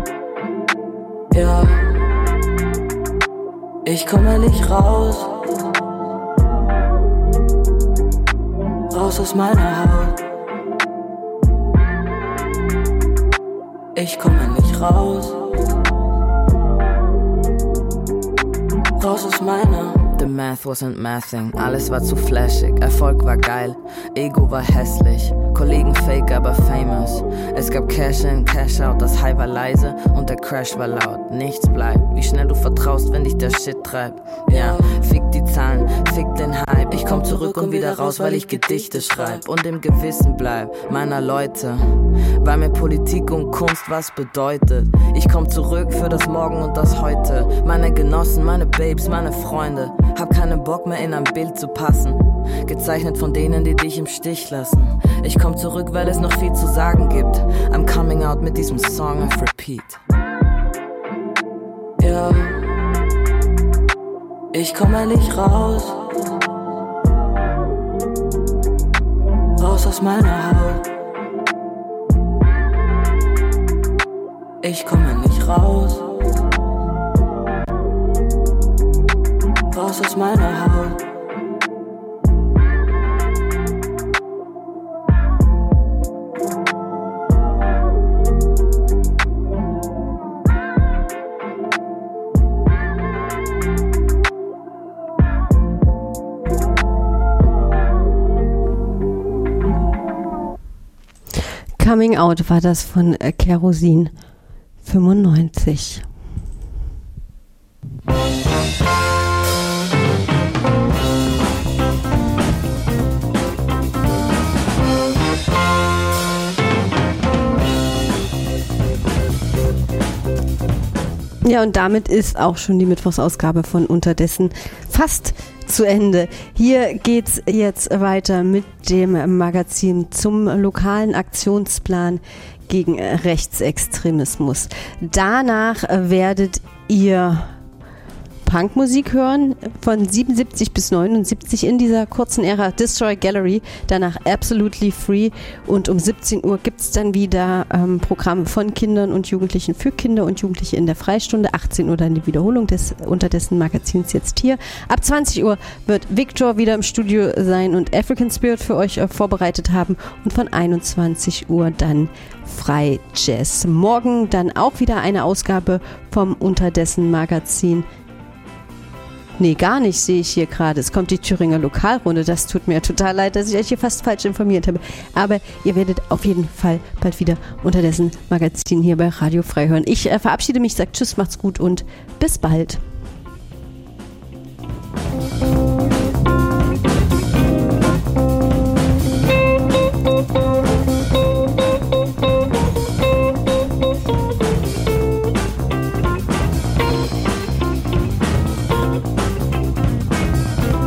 Ja, ich komme nicht raus. Raus aus meiner Haut. Ich komme nicht raus. Raus aus meiner. The math wasn't mathing, alles war zu flashig. Erfolg war geil, Ego war hässlich. Kollegen fake, aber famous. Es gab Cash in, Cash out, das High war leise und der Crash war laut. Nichts bleibt, wie schnell du vertraust, wenn dich der Shit treibt. Ja, fick die Zahlen, fick den Hype. Ich komm zurück und wieder raus, weil ich Gedichte schreib und im Gewissen bleib meiner Leute. Weil mir Politik und Kunst was bedeutet. Ich komm zurück für das Morgen und das Heute. Meine Genossen, meine Babes, meine Freunde. Hab keinen Bock mehr in ein Bild zu passen. Gezeichnet von denen, die dich im Stich lassen. Ich komm zurück, weil es noch viel zu sagen gibt. I'm coming out mit diesem Song auf Repeat. Ja, ich komme nicht raus. Raus aus meiner Haut. Ich komme nicht raus. Raus aus meiner Haut. Coming Out war das von Kerosin 95. Ja, und damit ist auch schon die Mittwochsausgabe von Unterdessen fast zu Ende. Hier geht's jetzt weiter mit dem Magazin zum lokalen Aktionsplan gegen Rechtsextremismus. Danach werdet ihr Punkmusik hören von 77 bis 79 in dieser kurzen Ära. Destroy Gallery, danach Absolutely Free, und um 17 Uhr gibt es dann wieder Programme von Kindern und Jugendlichen für Kinder und Jugendliche in der Freistunde. 18 Uhr dann die Wiederholung des Unterdessen Magazins jetzt hier. Ab 20 Uhr wird Victor wieder im Studio sein und African Spirit für euch vorbereitet haben, und von 21 Uhr dann Frei Jazz. Morgen dann auch wieder eine Ausgabe vom Unterdessen Magazin. Nee, gar nicht, sehe ich hier gerade. Es kommt die Thüringer Lokalrunde. Das tut mir total leid, dass ich euch hier fast falsch informiert habe. Aber ihr werdet auf jeden Fall bald wieder Unterdessen Magazin hier bei Radio Frei hören. Ich verabschiede mich, sage Tschüss, macht's gut und bis bald.